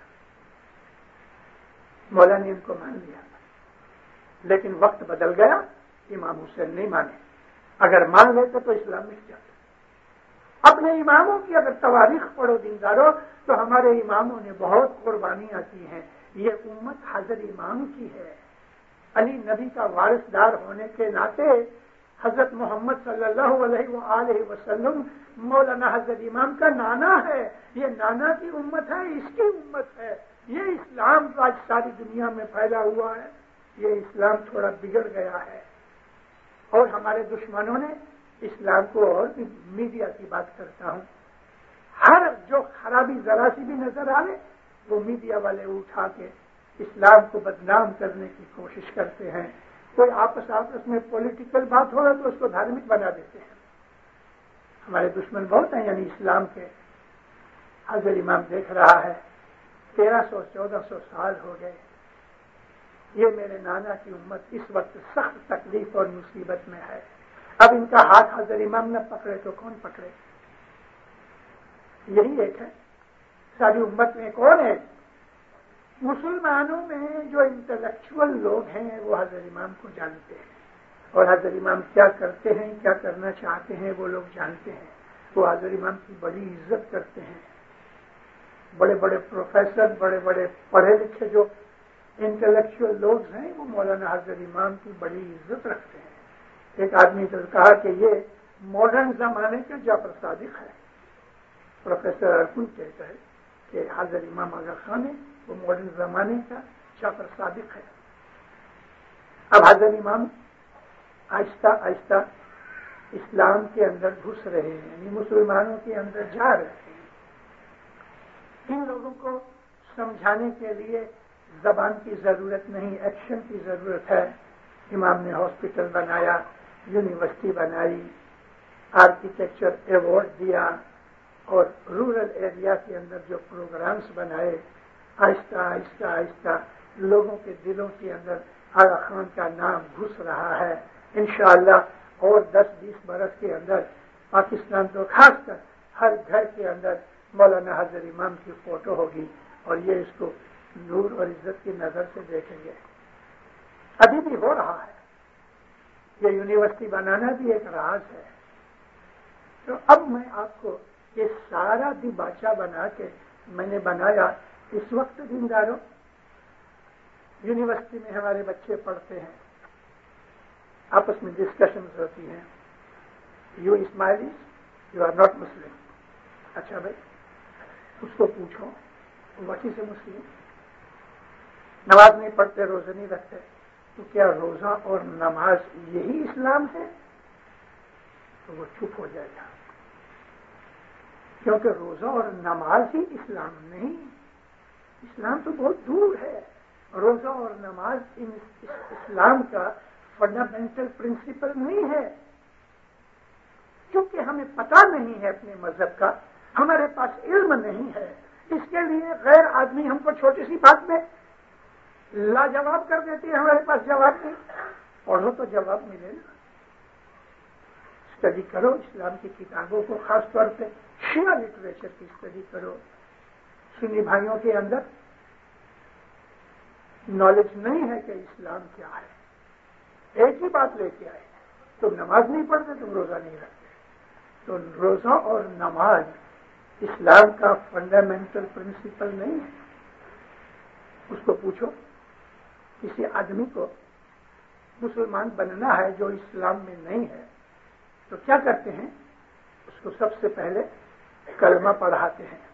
مولا نے ان کو مان لیا، لیکن وقت بدل گیا، امام حسین نہیں مانے، اگر مان لیتے تو اسلام مٹ جاتا۔ اپنے اماموں کی اگر تواریخ پڑھو دینداروں تو ہمارے اماموں نے بہت قربانیاں کی ہیں، یہ امت حضرت امام کی ہے۔ علی نبی کا وارث دار ہونے کے ناطے حضرت محمد صلی اللہ علیہ وآلہ وسلم مولانا حضرت امام کا نانا ہے، یہ نانا کی امت ہے، اس کی امت ہے، یہ اسلام آج ساری دنیا میں پھیلا ہوا ہے۔ یہ اسلام تھوڑا بگڑ گیا ہے، اور ہمارے دشمنوں نے اسلام کو، اور بھی میڈیا کی بات کرتا ہوں، ہر جو خرابی ذرا سی بھی نظر آئے وہ میڈیا والے اٹھا کے اسلام کو بدنام کرنے کی کوشش کرتے ہیں۔ کوئی آپس میں پولیٹیکل بات ہو رہا تو اس کو دھارمک بنا دیتے ہیں۔ ہمارے دشمن بہت ہیں، یعنی اسلام کے۔ حضرت امام دیکھ رہا ہے 1300-1400 سال ہو گئے، یہ میرے نانا کی امت اس وقت سخت تکلیف اور مصیبت میں ہے، اب ان کا ہاتھ حضرت امام نہ پکڑے تو کون پکڑے؟ یہی ایک ہے ساری امت میں، کون ہے؟ مسلمانوں میں جو انٹلیکچوئل لوگ ہیں وہ حضرت امام کو جانتے ہیں، اور حضرت امام کیا کرتے ہیں، کیا کرنا چاہتے ہیں وہ لوگ جانتے ہیں۔ وہ حضرت امام کی بڑی عزت کرتے ہیں۔ بڑے بڑے پروفیسر، بڑے بڑے پڑھے لکھے جو انٹلیکچوئل لوگ ہیں وہ مولانا حضرت امام کی بڑی عزت رکھتے ہیں۔ ایک آدمی نے کہا کہ یہ ماڈرن زمانے کے جعفر صادق ہے۔ پروفیسر ارکن کہتا ہے کہ حضرت امام اگر خان ہے وہ ماڈرن زمانے کا جعفر صادق ہے۔ اب حضرت امام آہستہ آہستہ اسلام کے اندر گھس رہے ہیں، یعنی مسلمانوں کے اندر جا رہے ہیں۔ ان لوگوں کو سمجھانے کے لیے زبان کی ضرورت نہیں، ایکشن کی ضرورت ہے۔ امام نے ہاسپٹل بنایا، یونیورسٹی بنائی، آرکیٹیکچر ایوارڈ دیا، اور رورل ایریا کے اندر جو پروگرامز بنائے، آہستہ آہستہ آہستہ لوگوں کے دلوں کے اندر آغا خان کا نام گھس رہا ہے۔ انشاءاللہ اور 10-20 برس کے اندر پاکستان تو خاص کر ہر گھر کے اندر مولانا حضرت امام کی فوٹو ہوگی، اور یہ اس کو نور اور عزت کی نظر سے دیکھیں گے۔ ابھی بھی ہو رہا ہے، یہ یونیورسٹی بنانا بھی ایک راز ہے۔ تو اب میں آپ کو یہ سارا دیباچہ بنا کے میں نے بنایا۔ اس وقت دینداروں یونیورسٹی میں ہمارے بچے پڑھتے ہیں، آپس میں ڈسکشنز ہوتی ہیں، you Ismailis you are not Muslim. اچھا بھائی، اس کو پوچھو وکی سے مسلم، نماز نہیں پڑھتے، روزے نہیں رکھتے، تو کیا روزہ اور نماز یہی اسلام ہے؟ تو وہ چپ ہو جائے گا، کیونکہ روزہ اور نماز ہی اسلام نہیں، اسلام تو بہت دور ہے۔ روزہ اور نماز اسلام کا فنڈامنٹل پرنسپل نہیں ہے، کیونکہ ہمیں پتہ نہیں ہے اپنے مذہب کا، ہمارے پاس علم نہیں ہے۔ اس کے لیے غیر آدمی ہم کو چھوٹی سی بات میں لاجواب کر دیتی ہے، ہمارے پاس جواب نہیں۔ پڑھو تو جواب ملے نا، اسٹڈی کرو اسلام کی کتابوں کو، خاص طور پہ شیعہ لٹریچر کی اسٹڈی کرو۔ سنی بھائیوں کے اندر نالج نہیں ہے کہ اسلام کیا ہے، ایک ہی بات لے کے آئے، تم نماز نہیں پڑھتے، تم روزہ نہیں رکھتے۔ تو روزہ اور نماز اسلام کا فنڈامنٹل پرنسپل نہیں ہے۔ اس کو پوچھو، کسی آدمی کو مسلمان بننا ہے جو اسلام میں نہیں ہے، تو کیا کرتے ہیں؟ اس کو سب سے پہلے کلمہ پڑھاتے ہیں،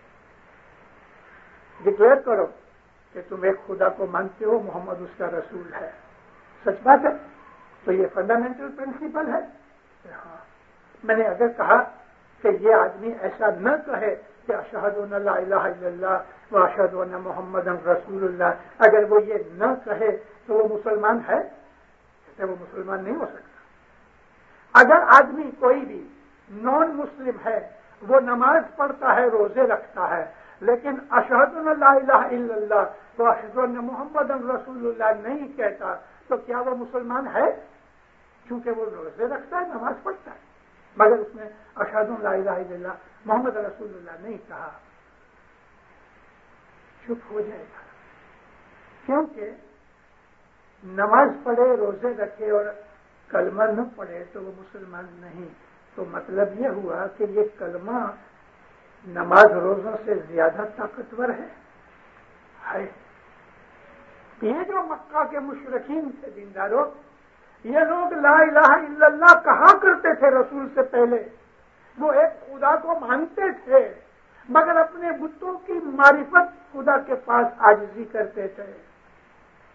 ڈکلیئر کرو کہ تم ایک خدا کو مانتے ہو، محمد اس کا رسول ہے۔ سچ بات ہے، تو یہ فنڈامنٹل پرنسپل ہے۔ ہاں، میں نے اگر کہا کہ یہ آدمی ایسا نہ کہے کہ اشہد ان لا الہ الا اللہ و اشہد ان محمد رسول اللہ، اگر وہ یہ نہ کہے تو وہ مسلمان ہے؟ وہ مسلمان نہیں ہو سکتا۔ اگر آدمی کوئی بھی نان مسلم ہے، وہ نماز پڑھتا ہے، روزے رکھتا ہے، لیکن اشہد ان لا الہ الا اللہ و اشہد ان محمد رسول اللہ نہیں کہتا، تو کیا وہ مسلمان ہے؟ کیونکہ وہ روزے رکھتا ہے، نماز پڑھتا ہے، مگر اس نے اشہد ان لا الہ الا اللہ محمد رسول اللہ نہیں کہا، چپ ہو جائے گا۔ کیونکہ نماز پڑھے، روزے رکھے اور کلمہ نہ پڑھے تو وہ مسلمان نہیں۔ تو مطلب یہ ہوا کہ یہ کلمہ نماز روزوں سے زیادہ طاقتور ہے۔ یہ جو مکہ کے مشرکین تھے دینداروں، یہ لوگ لا الہ الا اللہ کہا کرتے تھے رسول سے پہلے، وہ ایک خدا کو مانتے تھے، مگر اپنے بتوں کی معرفت خدا کے پاس عاجزی کرتے تھے۔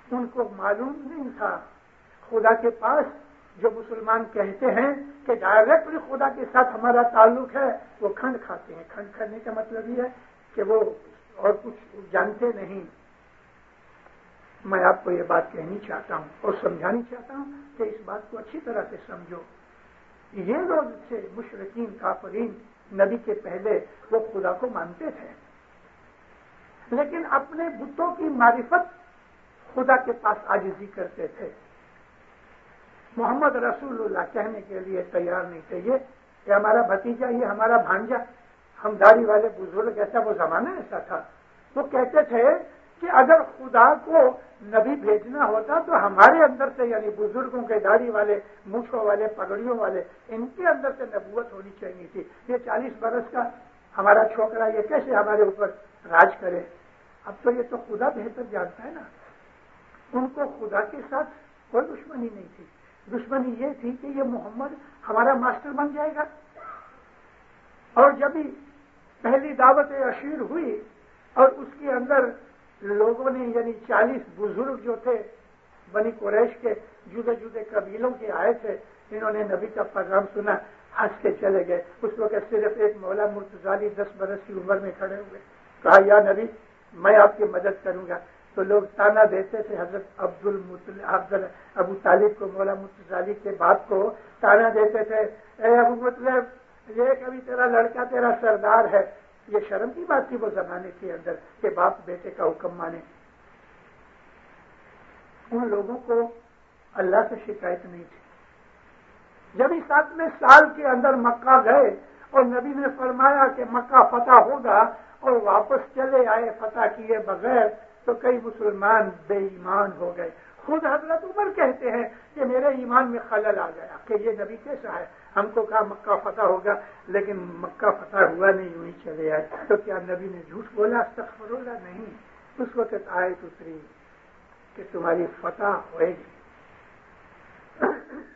ان کو معلوم نہیں تھا خدا کے پاس جو مسلمان کہتے ہیں کہ ڈائریکٹلی خدا کے ساتھ ہمارا تعلق ہے، وہ کھنڈ کھاتے ہیں۔ کھنڈ کھانے کا مطلب یہ ہے کہ وہ اور کچھ جانتے نہیں۔ میں آپ کو یہ بات کہنی چاہتا ہوں اور سمجھانی چاہتا ہوں کہ اس بات کو اچھی طرح سے سمجھو۔ یہ لوگ تھے مشرکین کافرین، نبی کے پہلے وہ خدا کو مانتے تھے، لیکن اپنے بتوں کی معرفت خدا کے پاس عاجزی کرتے تھے۔ محمد رسول اللہ کہنے کے لیے تیار نہیں تھے، یہ ہمارا بھتیجا، یہ ہمارا بھانجا، ہم داڑھی والے بزرگ، ایسا وہ زمانہ ایسا تھا۔ وہ کہتے تھے کہ اگر خدا کو نبی بھیجنا ہوتا تو ہمارے اندر سے، یعنی بزرگوں کے داڑھی والے، مونچھوں والے، پگڑیوں والے، ان کے اندر سے نبوت ہونی چاہیے تھی۔ یہ 40 برس کا ہمارا چھوکرا یہ کیسے ہمارے اوپر راج کرے؟ اب تو یہ تو خدا بہتر جانتا ہے نا۔ ان کو خدا کے ساتھ کوئی دشمنی نہیں تھی، دشمنی یہ تھی کہ یہ محمد ہمارا ماسٹر بن جائے گا۔ اور جب ہی پہلی دعوت عشیر ہوئی اور اس کے اندر لوگوں نے، یعنی 40 بزرگ جو تھے بنی قریش کے، جدے جدے قبیلوں کے آئے تھے، انہوں نے نبی کا پیغام سنا، ہنس کے چلے گئے۔ اس وقت صرف ایک مولا مرتضی 10 برس کی عمر میں کھڑے ہوئے، کہا یا نبی میں آپ کی مدد کروں گا۔ تو لوگ تانا دیتے تھے، حضرت ابو طالب کو، مولا مرتضی کے باپ کو تانا دیتے تھے، اے ابو مطلب یہ کبھی تیرا لڑکا تیرا سردار ہے۔ یہ شرم کی بات تھی وہ زمانے کے اندر کہ باپ بیٹے کا حکم مانے۔ ان لوگوں کو اللہ سے شکایت نہیں تھی۔ جب اس 7ویں سال کے اندر مکہ گئے اور نبی نے فرمایا کہ مکہ فتح ہوگا اور واپس چلے آئے فتح کیے بغیر، تو کئی مسلمان بے ایمان ہو گئے۔ خود حضرت عمر کہتے ہیں کہ میرے ایمان میں خلل آ گیا کہ یہ نبی کیسا ہے، ہم کو کہا مکہ فتح ہوگا لیکن مکہ فتح ہوا نہیں، یوں ہی چلے آئے۔ تو کیا نبی نے جھوٹ بولا؟ استغفر اللہ، نہیں۔ اس وقت آیت اتری کہ تمہاری فتح ہوئے گی۔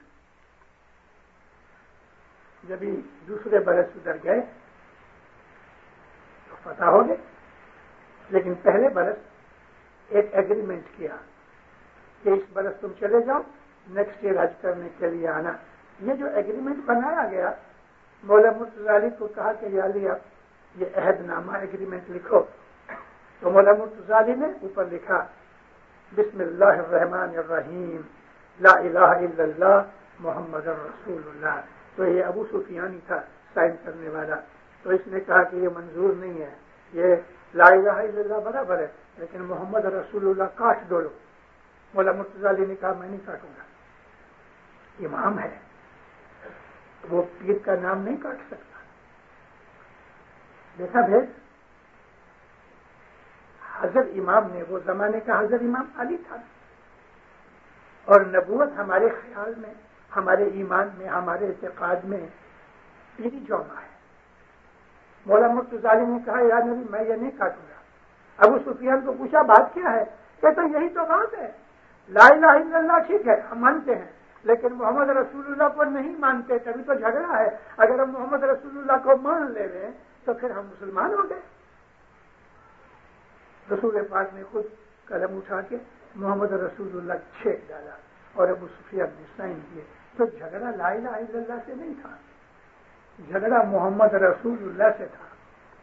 جب ہی دوسرے برس ادھر گئے تو فتح ہو گئے، لیکن پہلے برس ایک ایگریمنٹ کیا کہ اس برس تم چلے جاؤ، نیکسٹ ایئر حج کرنے کے لیے آنا۔ یہ جو ایگریمنٹ بنایا گیا، مولا مرتضی کو کہا کہ یا علی آپ یہ عہد نامہ ایگریمنٹ لکھو۔ تو مولا مرتضی نے اوپر لکھا بسم اللہ الرحمن الرحیم لا الہ الا اللہ محمد رسول اللہ۔ تو یہ ابو سفیان ہی تھا سائن کرنے والا۔ تو اس نے کہا کہ یہ منظور نہیں ہے، یہ لا الہ الا اللہ برابر ہے، لیکن محمد رسول اللہ کاٹ ڈولو۔ مولا مرتضی نے کہا میں نہیں کاٹوں گا، امام ہے، وہ پیر کا نام نہیں کاٹ سکتا۔ دیکھا بھید، حضرت امام نے، وہ زمانے کا حضرت امام علی تھا، اور نبوت ہمارے خیال میں، ہمارے ایمان میں، ہمارے اعتقاد میں پیری جوما ہے۔ مولا مرتضی نے کہا یا نبی میں یہ نہیں کاٹوں گا۔ ابو سفیان کو پوچھا بات کیا ہے؟ کہتا یہی تو بات ہے، لا الہ الا اللہ ٹھیک ہے ہم مانتے ہیں، لیکن محمد رسول اللہ کو نہیں مانتے، تبھی تو جھگڑا ہے۔ اگر ہم محمد رسول اللہ کو مان لے رہے تو پھر ہم مسلمان ہو گئے۔ رسول پاک نے خود قلم اٹھا کے محمد رسول اللہ چھیڑ ڈالا اور ابو سفیان نے سائن کیے۔ تو جھگڑا لا الہ الا اللہ سے نہیں تھا، جھگڑا محمد رسول اللہ سے تھا۔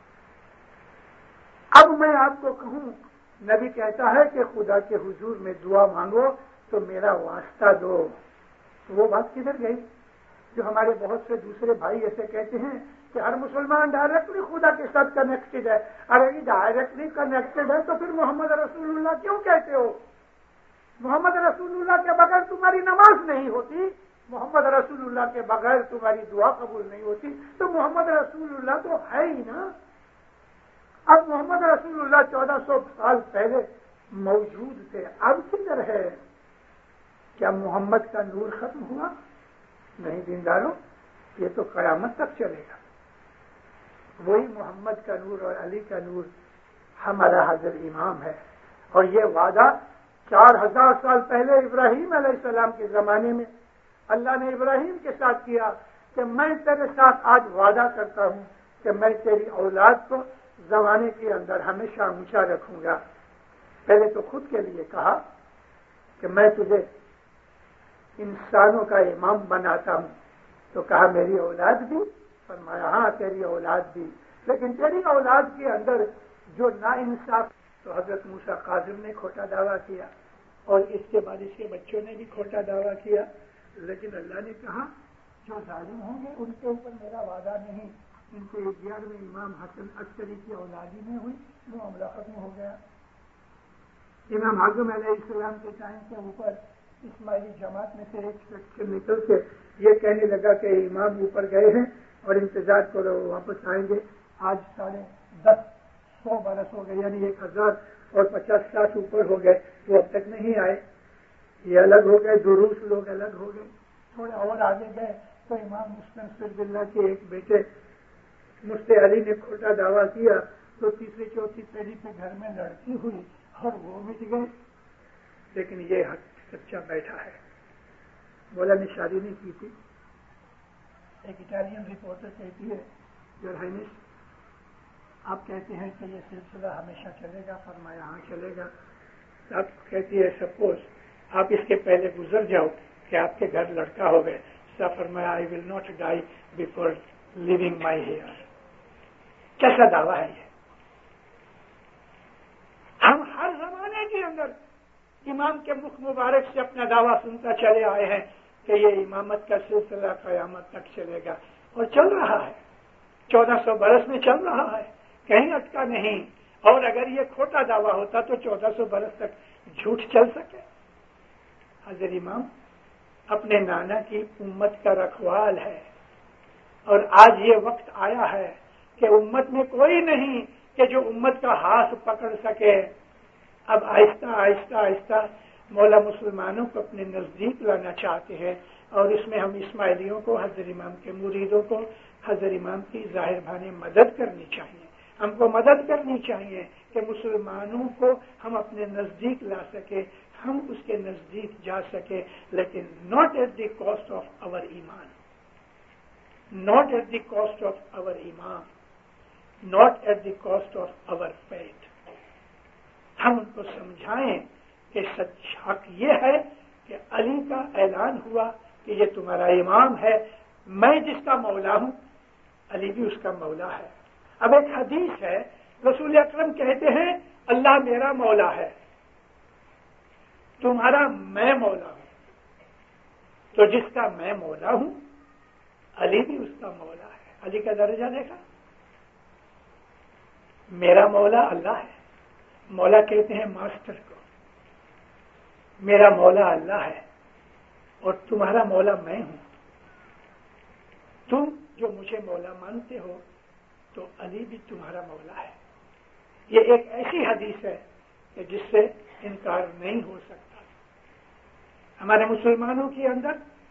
اب میں آپ کو کہوں، نبی کہتا ہے کہ خدا کے حضور میں دعا مانگو تو میرا واسطہ دو، تو وہ بات کدھر گئی؟ جو ہمارے بہت سے دوسرے بھائی ایسے کہتے ہیں کہ ہر مسلمان ڈائریکٹلی خدا کے ساتھ کنیکٹڈ ہے۔ ارے یہ ڈائریکٹلی کنیکٹڈ ہے تو پھر محمد رسول اللہ کیوں کہتے ہو؟ محمد رسول اللہ کے بغیر تمہاری نماز نہیں ہوتی، محمد رسول اللہ کے بغیر تمہاری دعا قبول نہیں ہوتی، تو محمد رسول اللہ تو ہے ہی نا۔ اب محمد رسول اللہ 1400 سال پہلے موجود تھے، اب کدھر ہے؟ کیا محمد کا نور ختم ہوا؟ نہیں دینداروں، یہ تو قیامت تک چلے گا۔ وہی محمد کا نور اور علی کا نور ہمارا حضرت امام ہے، اور یہ وعدہ 4000 سال پہلے ابراہیم علیہ السلام کے زمانے میں اللہ نے ابراہیم کے ساتھ کیا کہ میں تیرے ساتھ آج وعدہ کرتا ہوں کہ میں تیری اولاد کو زمانے کے اندر ہمیشہ اونچا رکھوں گا۔ پہلے تو خود کے لیے کہا کہ میں تجھے انسانوں کا امام بناتا ہوں، تو کہا میری اولاد بھی؟ فرمایا ہاں تیری اولاد بھی، لیکن تیری اولاد کے اندر جو ناانصاف، تو حضرت موسیٰ کاظم نے کھوٹا دعویٰ کیا اور اس کے بعد اس کے بچوں نے بھی کھوٹا دعویٰ کیا، لیکن اللہ نے کہا جو ظالم ہوں گے ان کے اوپر میرا وعدہ نہیں، ان سے 11ویں امام حسن عسکری کی اولادی میں ہوئی، وہ معاملہ ختم ہو گیا۔ امام اعظم علیہ السلام کے ٹائم کے اوپر اسماعیلی جماعت میں سے ایک شخص نکل کے یہ کہنے لگا کہ امام اوپر گئے ہیں اور انتظار کرو وہ واپس آئیں گے۔ آج 10 برس ہو گئے، یعنی 1050 اوپر ہو گئے، وہ اب تک نہیں آئے۔ یہ الگ ہو گئے، دروس لوگ الگ ہو گئے۔ تھوڑے اور آگے گئے تو امام مسلم سرد اللہ کے ایک بیٹے مفتی علی نے کھوٹا دعویٰ کیا، تو تیسری چوتھی پیڑھی پہ گھر میں لڑکی ہوئی اور وہ مٹ گئے، لیکن یہ حق سچا بیٹھا ہے۔ مولا نے شادی نہیں کی تھی۔ ایک اٹالین رپورٹر کہتی ہے یور ہائنس آپ کہتے ہیں کہ یہ سلسلہ ہمیشہ چلے گا؟ فرمایا ہاں چلے گا۔ آپ کہتی ہے سپوز آپ اس کے پہلے گزر جاؤ کہ آپ کے گھر لڑکا ہو گئے، فرمایا I will not die before leaving my heir. کیسا دعویٰ ہے یہ؟ ہم ہر زمانے کے اندر امام کے مخ مبارک سے اپنا دعویٰ سنتا چلے آئے ہیں کہ یہ امامت کا سلسلہ قیامت تک چلے گا، اور چل رہا ہے، 1400 برس میں چل رہا ہے، کہیں اٹکا نہیں۔ اور اگر یہ کھوٹا دعویٰ ہوتا تو 1400 برس تک جھوٹ چل سکے؟ حضرت امام اپنے نانا کی امت کا رکھوال ہے، اور آج یہ وقت آیا ہے کہ امت میں کوئی نہیں کہ جو امت کا ہاتھ پکڑ سکے۔ اب آہستہ آہستہ آہستہ مولا مسلمانوں کو اپنے نزدیک لانا چاہتے ہیں، اور اس میں ہم اسماعیلیوں کو، حضرت امام کے مریدوں کو حضرت امام کی ظاہر بھانے مدد کرنی چاہیے۔ ہم کو مدد کرنی چاہیے کہ مسلمانوں کو ہم اپنے نزدیک لا سکے، ہم اس کے نزدیک جا سکے، لیکن not at the cost of our ایمان، not at the cost of our imam, not at the cost of our faith۔ ہم ان کو سمجھائیں کہ سچ حق یہ ہے کہ علی کا اعلان ہوا کہ یہ تمہارا امام ہے، میں جس کا مولا ہوں علی بھی اس کا مولا ہے۔ اب ایک حدیث ہے، رسول اکرم کہتے ہیں اللہ میرا مولا ہے، تمہارا میں مولا ہوں، تو جس کا میں مولا ہوں علی بھی اس کا مولا ہے۔ علی کا درجہ دیکھا، میرا مولا اللہ ہے، مولا کہتے ہیں ماسٹر کو، میرا مولا اللہ ہے اور تمہارا مولا میں ہوں۔ تم جو مجھے مولا مانتے ہو تو علی بھی تمہارا مولا ہے۔ یہ ایک ایسی حدیث ہے کہ جس سے انکار نہیں ہو سکتا۔ ہمارے مسلمانوں کے اندر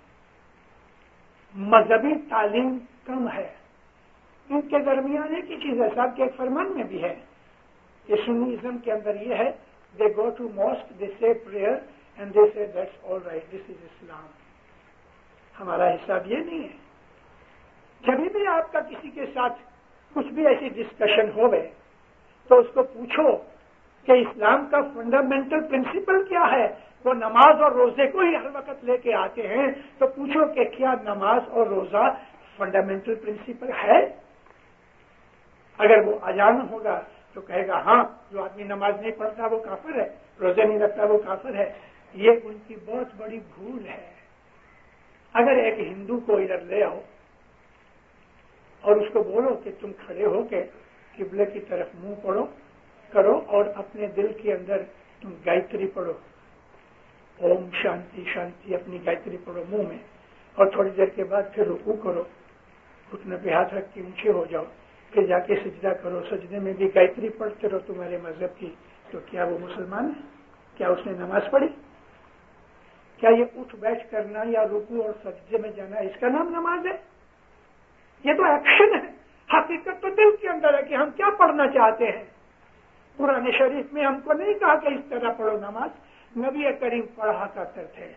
مذہبی تعلیم کم ہے، ان کے درمیان ایک ہی چیز ہے، صاحب کے ایک فرمان میں بھی ہے کہ سنیزم کے اندر یہ ہے، دے گو ٹو ماسک، دے سے پریئر اینڈ دے سے دیٹس آل رائٹ، دس از اسلام۔ ہمارا حساب یہ نہیں ہے۔ جب بھی آپ کا کسی کے ساتھ کچھ بھی ایسی ڈسکشن ہوئے تو اس کو پوچھو کہ اسلام کا فنڈامنٹل پرنسپل کیا ہے۔ وہ نماز اور روزے کو ہی ہر وقت لے کے آتے ہیں، تو پوچھو کہ کیا نماز اور روزہ فنڈامنٹل پرنسپل ہے؟ اگر وہ اجان ہوگا تو کہے گا ہاں، جو آدمی نماز نہیں پڑھتا وہ کافر ہے، روزے نہیں رکھتا وہ کافر ہے۔ یہ ان کی بہت بڑی بھول ہے۔ اگر ایک ہندو کو ادھر لے آؤ اور اس کو بولو کہ تم کھڑے ہو کے قبلے کی طرف منہ کرو اور اپنے دل کے اندر تم گایتری پڑھو، اوم شانتی شانتی، اپنی گایتری پڑھو منہ میں، اور تھوڑی دیر کے بعد پھر رکوع کرو، گھٹنے پہ ہاتھ رکھ کے اونچے ہو جاؤ، پھر جا کے سجدہ کرو، سجدے میں بھی گایتری پڑھتے رہو تمہارے مذہب کی، تو کیا وہ مسلمان ہے؟ کیا اس نے نماز پڑھی؟ کیا یہ اٹھ بیٹھ کرنا یا رکوع اور سجدے میں جانا اس کا نام نماز ہے؟ یہ تو ایکشن ہے۔ حقیقت تو دل کے اندر ہے کہ ہم کیا پڑھنا چاہتے ہیں۔ قرآن شریف میں ہم کو نہیں کہا کہ اس طرح پڑھو نماز، نبی کریم پڑھا کرتے تھے،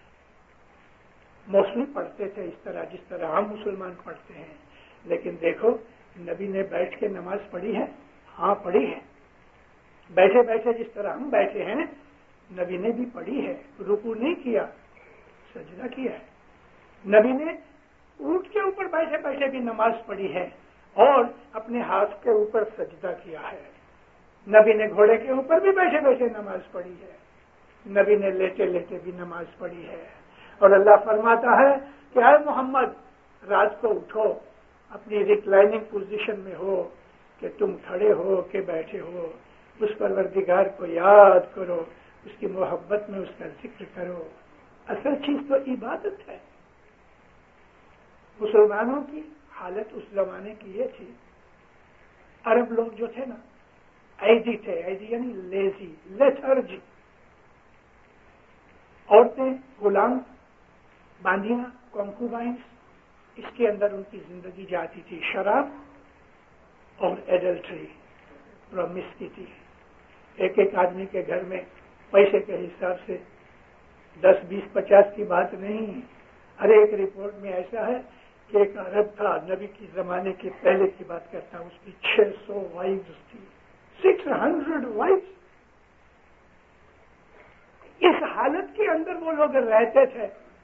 موسمی پڑھتے تھے اس طرح جس طرح ہم مسلمان پڑھتے ہیں۔ لیکن دیکھو نبی نے بیٹھ کے نماز پڑھی ہے؟ ہاں پڑھی ہے۔ بیٹھے بیٹھے جس طرح ہم بیٹھے ہیں نبی نے بھی پڑھی ہے، رکوع نہیں کیا، سجدہ کیا ہے۔ نبی نے اونٹ کے اوپر بیٹھے بیٹھے بھی نماز پڑھی ہے اور اپنے ہاتھ کے اوپر سجدہ کیا ہے۔ نبی نے گھوڑے کے اوپر بھی بیٹھے بیٹھے نماز پڑھی ہے، نبی نے لیٹے لیٹے بھی نماز پڑھی ہے۔ اور اللہ فرماتا ہے کہ اے محمد رات کو اٹھو، اپنی ریکلائننگ پوزیشن میں ہو کہ تم کھڑے ہو کہ بیٹھے ہو، اس پروردگار کو یاد کرو، اس کی محبت میں اس کا ذکر کرو۔ اصل چیز تو عبادت ہے۔ مسلمانوں کی حالت اس زمانے کی یہ تھی، عرب لوگ جو تھے نا ایدی تھے، ایدی یعنی لیزی، لیتھرجی، عورتیں غلام، باندیاں، کونکوبائنس، اس کے اندر ان کی زندگی جاتی تھی، شراب اور ایڈلٹری، پرومسکیٹی۔ ایک ایک آدمی کے گھر میں پیسے کے حساب سے 10 20 50 کی بات نہیں۔ ہر ایک رپورٹ میں ایسا ہے کہ ایک عرب تھا، نبی کے زمانے کے پہلے کی بات کرتا ہوں، اس کی 600 وائفز تھی، 600 وائفز۔ اس حالت کے اندر وہ لوگ رہتے تھے۔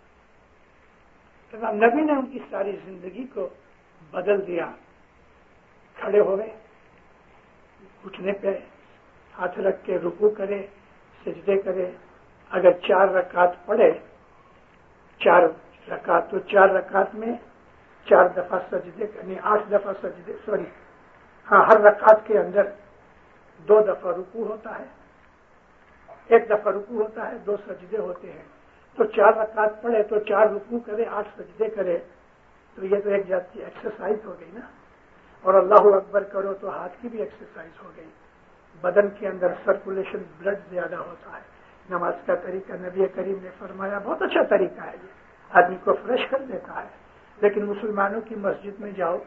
نبی نے ان کی ساری زندگی کو بدل دیا۔ کھڑے ہوئے، گھٹنے پہ ہاتھ رکھ کے رکوع کرے، سجدے کرے۔ اگر 4 رکعت پڑھے، 4 رکعت تو 4 رکعت میں 4 دفعہ سجدے کرنے، 8 دفعہ سجدے، ہر رکعت کے اندر 2 دفعہ رکوع ہوتا ہے، 1 دفعہ رکوع ہوتا ہے، 2 سجدے ہوتے ہیں۔ تو 4 رکعت پڑھے تو 4 رکوع کرے، 8 سجدے کرے، تو یہ تو ایک جات کی ایکسرسائز ہو گئی نا۔ اور اللہ اکبر کرو تو ہاتھ کی بھی ایکسرسائز ہو گئی، بدن کے اندر سرکولیشن، بلڈ زیادہ ہوتا ہے۔ نماز کا طریقہ نبی کریم نے فرمایا بہت اچھا طریقہ ہے، یہ آدمی کو فریش کر دیتا ہے۔ لیکن مسلمانوں کی مسجد میں جاؤ،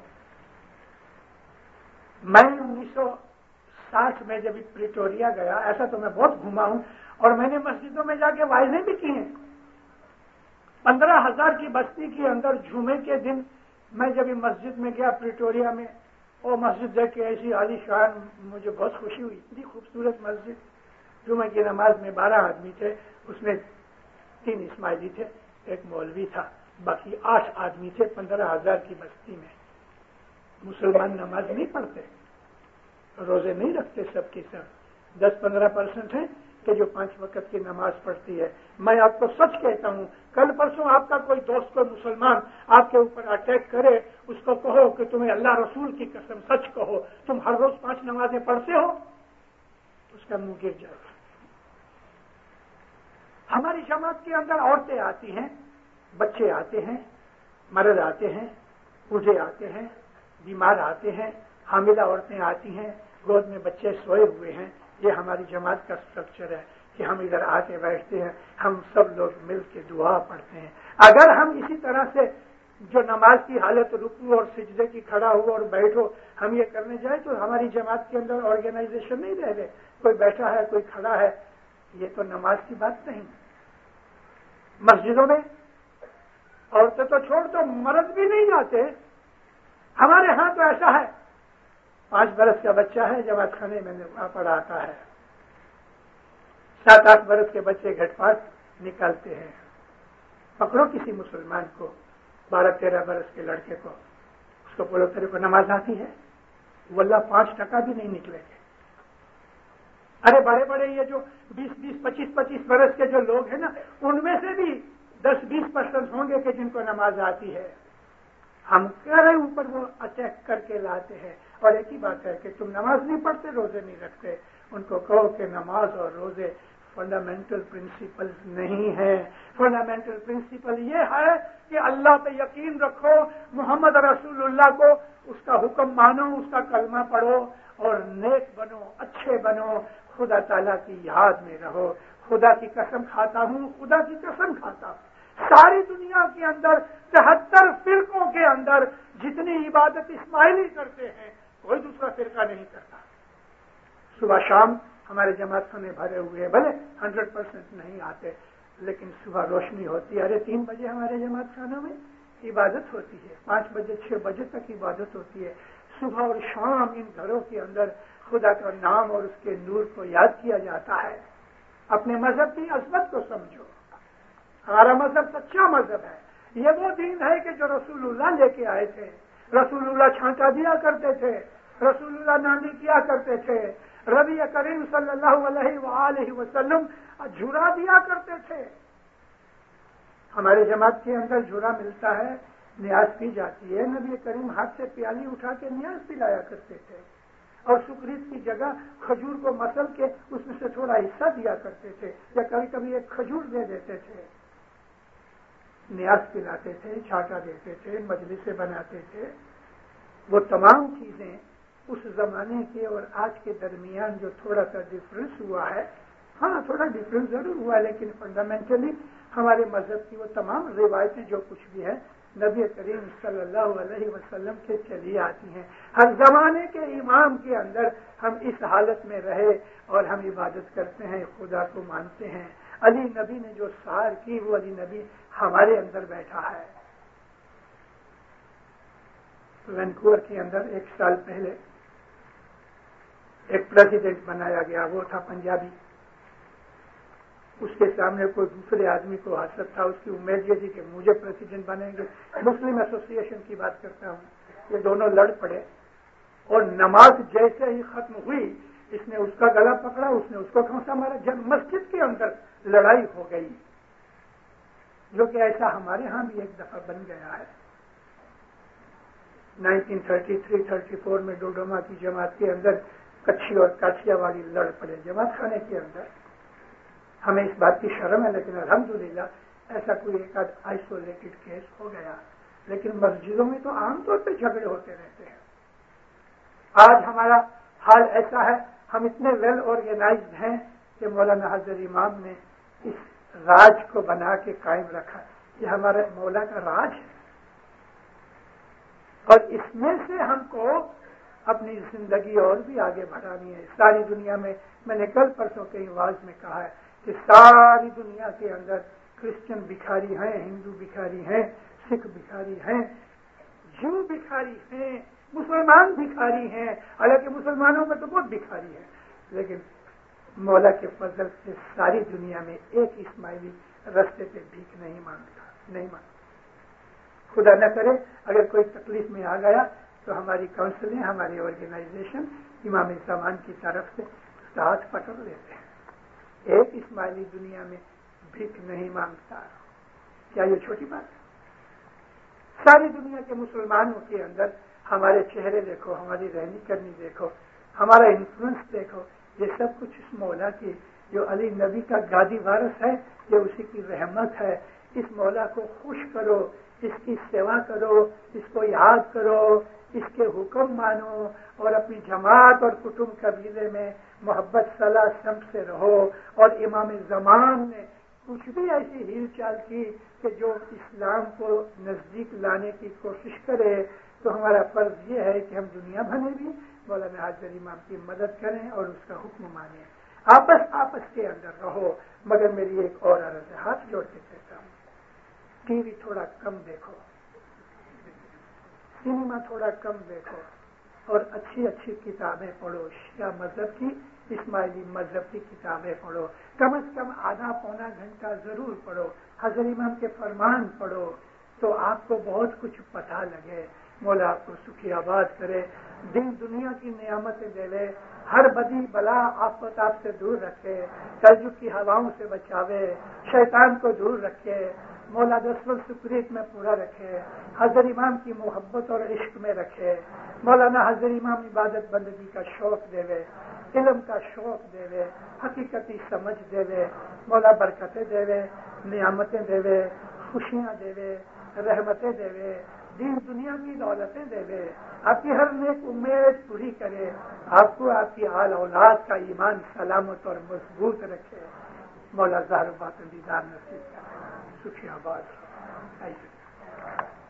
میں 1960 میں جب پریٹوریا گیا، ایسا تو میں بہت گھوما ہوں، اور میں نے مسجدوں میں جا کے وائزیں بھی کی ہیں۔ 15,000 کی بستی کے اندر جمعے کے دن میں جب مسجد میں گیا پریٹوریا میں، وہ مسجد دیکھ کے ایسی عالی شان، مجھے بہت خوشی ہوئی، اتنی خوبصورت مسجد۔ جمعے کی نماز میں 12 آدمی تھے، اس میں 3 اسماعیلی تھے، ایک مولوی تھا، باقی 8 آدمی تھے 15,000 کی بستی میں۔ مسلمان نماز نہیں پڑھتے، روزے نہیں رکھتے، سب کی سب 10-15% ہیں کہ جو 5 وقت کی نماز پڑھتی ہے۔ میں آپ کو سچ کہتا ہوں، کل پرسوں آپ کا کوئی دوست، کوئی مسلمان آپ کے اوپر اٹیک کرے، اس کو کہو کہ تمہیں اللہ رسول کی قسم سچ کہو تم ہر روز 5 نمازیں پڑھتے ہو، اس کا منہ گر جائے گا۔ ہماری جماعت کے اندر عورتیں آتی ہیں، بچے آتے ہیں، مرد آتے ہیں، بوڑھے آتے ہیں، بیمار آتے ہیں، حاملہ عورتیں آتی ہیں، گود میں بچے سوئے ہوئے ہیں۔ یہ ہماری جماعت کا اسٹرکچر ہے کہ ہم ادھر آ کے بیٹھتے ہیں، ہم سب لوگ مل کے دعا پڑھتے ہیں۔ اگر ہم اسی طرح سے جو نماز کی حالت رکوع اور سجدے کی، کھڑا ہو اور بیٹھو، ہم یہ کرنے جائیں تو ہماری جماعت کے اندر آرگنائزیشن نہیں رہ گئے، کوئی بیٹھا ہے کوئی کھڑا ہے، یہ تو نماز کی بات نہیں۔ مسجدوں میں عورتیں تو چھوڑ دو، مرد بھی نہیں جاتے۔ ہمارے ہاں تو ایسا ہے، 5 برس کا بچہ ہے، جماعت خانے میں پڑھاتا ہے، 7-8 برس کے بچے گھٹ پاٹ نکالتے ہیں۔ پکڑو کسی مسلمان کو، 12-13 برس کے لڑکے کو، اس کو بولو تیرے کو نماز آتی ہے، واللہ 5% بھی نہیں نکلے گے۔ ارے بڑے بڑے یہ جو 20-20 25-25 برس کے جو لوگ ہیں نا، ان میں سے بھی 10-20% ہوں گے کہ جن کو نماز آتی ہے۔ ہم کہہ رہے اوپر وہ اٹیک کر کے لاتے ہیں۔ اور ایک ہی بات ہے کہ تم نماز نہیں پڑھتے، روزے نہیں رکھتے، ان کو کہو کہ نماز اور روزے فنڈامنٹل پرنسپلز نہیں ہے۔ فنڈامنٹل پرنسپل یہ ہے کہ اللہ پہ یقین رکھو، محمد رسول اللہ کو، اس کا حکم مانو، اس کا کلمہ پڑھو اور نیک بنو، اچھے بنو، خدا تعالیٰ کی یاد میں رہو۔ خدا کی قسم کھاتا ہوں، خدا کی قسم کھاتا ہوں، ساری دنیا کے اندر 73 فرقوں کے اندر جتنی عبادت اسماعیلی کرتے ہیں کوئی دوسرا فرقہ نہیں کرتا۔ صبح شام ہمارے جماعت خانے بھرے ہوئے ہیں، بھلے 100% نہیں آتے، لیکن صبح روشنی ہوتی ہے۔ ارے 3 بجے ہمارے جماعت خانوں میں عبادت ہوتی ہے، 5 بجے 6 بجے تک عبادت ہوتی ہے۔ صبح اور شام ان گھروں کے اندر خدا کا نام اور اس کے نور کو یاد کیا جاتا ہے۔ اپنے مذہب کی عظمت کو سمجھو. ہمارا مذہب سچا مذہب ہے. یہ وہ دین ہے کہ جو رسول اللہ لے کے آئے تھے. رسول اللہ چھانٹا دیا کرتے تھے, رسول اللہ ناندی کیا کرتے تھے, نبی کریم صلی اللہ علیہ وآلہ وسلم جھولا دیا کرتے تھے. ہمارے جماعت کے اندر جھولا ملتا ہے, نیاز پی جاتی ہے. نبی کریم ہاتھ سے پیالی اٹھا کے نیاز پلایا کرتے تھے, اور سکریت کی جگہ کھجور کو مسل کے اس میں سے تھوڑا حصہ دیا کرتے تھے, یا کبھی کبھی ایک کھجور دے دیتے تھے. نیاز پلاتے تھے, چھاٹا دیتے تھے, مجلسیں بناتے تھے. وہ تمام چیزیں اس زمانے کے اور آج کے درمیان جو تھوڑا سا ڈفرنس ہوا ہے, ہاں تھوڑا ڈفرنس ضرور ہوا ہے, لیکن فنڈامنٹلی ہمارے مذہب کی وہ تمام روایتیں جو کچھ بھی ہیں نبی کریم صلی اللہ علیہ وسلم کے چلی آتی ہیں. ہر زمانے کے امام کے اندر ہم اس حالت میں رہے اور ہم عبادت کرتے ہیں, خدا کو مانتے ہیں. علی نبی نے جو سحر کی وہ علی نبی ہمارے اندر بیٹھا ہے. وینکوور کے اندر 1 سال پہلے ایک پریزیڈنٹ بنایا گیا, وہ تھا پنجابی. اس کے سامنے کوئی دوسرے آدمی کو حسد تھا, اس کی امید یہ تھی کہ مجھے پریزیڈنٹ بنیں گے. مسلم ایسوسی ایشن کی بات کرتا ہوں. یہ دونوں لڑ پڑے, اور نماز جیسے ہی ختم ہوئی اس نے اس کا گلا پکڑا, اس نے اس کو کھانسا مارا. جب مسجد کے اندر لڑائی ہو گئی, جو کہ ایسا ہمارے ہاں بھی ایک دفعہ بن گیا ہے. 1933-34 میں ڈوڈوما کی جماعت کے اندر کچھی اور کاچیا والی لڑ پڑے جماعت خانے کے اندر. ہمیں اس بات کی شرم ہے, لیکن الحمدللہ ایسا کوئی ایک آدھ آئسولیٹڈ کیس ہو گیا. لیکن مسجدوں میں تو عام طور پہ جھگڑے ہوتے رہتے ہیں. آج ہمارا حال ایسا ہے, ہم اتنے ویل آرگنائزڈ ہیں کہ مولانا حضرت امام نے اس راج کو بنا کے قائم رکھا. یہ ہمارے مولا کا راج ہے, اور اس میں سے ہم کو اپنی زندگی اور بھی آگے بڑھانی ہے. ساری دنیا میں نے کل پرسوں کے آواز میں کہا ہے کہ ساری دنیا کے اندر کرسچن بھکاری ہیں, ہندو بھکاری ہیں, سکھ بھکاری ہیں, جو بھکاری ہیں, مسلمان بھکاری ہیں. حالانکہ مسلمانوں میں تو بہت بھکاری ہے, لیکن مولا کے فضل سے ساری دنیا میں ایک اسماعیلی رستے پہ بھیک نہیں مانگتا. خدا نہ کرے اگر کوئی تکلیف میں آ گیا تو ہماری کونسلیں, ہماری آرگنائزیشن امام زمان کی طرف سے اس کا ہاتھ پکڑ لیتے ہیں. ایک اسماعیلی دنیا میں بھیک نہیں مانگتا. کیا یہ چھوٹی بات ہے؟ ساری دنیا کے مسلمانوں کے اندر ہمارے چہرے دیکھو, ہماری رہنی کرنی دیکھو, ہمارا انفلوئنس دیکھو. یہ سب کچھ اس مولا کی, جو علی نبی کا گادی وارث ہے, یہ اسی کی رحمت ہے. اس مولا کو خوش کرو, اس کی سیوا کرو, اس کو یاد کرو, اس کے حکم مانو, اور اپنی جماعت اور کٹمب قبیلے میں محبت صلاح سمت سے رہو. اور امام زمان نے کچھ بھی ایسی ہیل چال کی کہ جو اسلام کو نزدیک لانے کی کوشش کرے, تو ہمارا فرض یہ ہے کہ ہم دنیا بھر میں بھی مولانا حاضر امام کی مدد کریں اور اس کا حکم مانیں. آپس کے اندر رہو. مگر میری ایک اور عرض ہے, ہاتھ جوڑ کے کہتا ہوں, ٹی وی تھوڑا کم دیکھو, سنیما تھوڑا کم دیکھو, اور اچھی اچھی کتابیں پڑھو. شیعہ مذہب کی, اسماعیلی مذہب کی کتابیں پڑھو. کم از کم آدھا پونا گھنٹہ ضرور پڑھو. حضرت امام کے فرمان پڑھو تو آپ کو بہت کچھ پتہ لگے. مولا آپ کو سکھی آباد کرے, دین دنیا کی نعمتیں دے, ہر بدی بلا آفت آپ سے دور رکھے, کلجگ کی ہواؤں سے بچاوے, شیطان کو دور رکھے. مولا دسول سکریت میں پورا رکھے, حضرت امام کی محبت اور عشق میں رکھے. مولانا حضرت امام عبادت بندگی کا شوق دے, علم کا شوق دے, حقیقتی سمجھ دے. مولا برکتیں دے, نعمتیں دے, خوشیاں دے, رحمتیں دے, دین دنیا کی دولتیں دے, آپ کی ہر نیک امید پوری کرے, آپ کو آپ کی آل اولاد کا ایمان سلامت اور مضبوط رکھے. مولا ظاہر باطن دیدار نصیب کرے. سکھی آباد.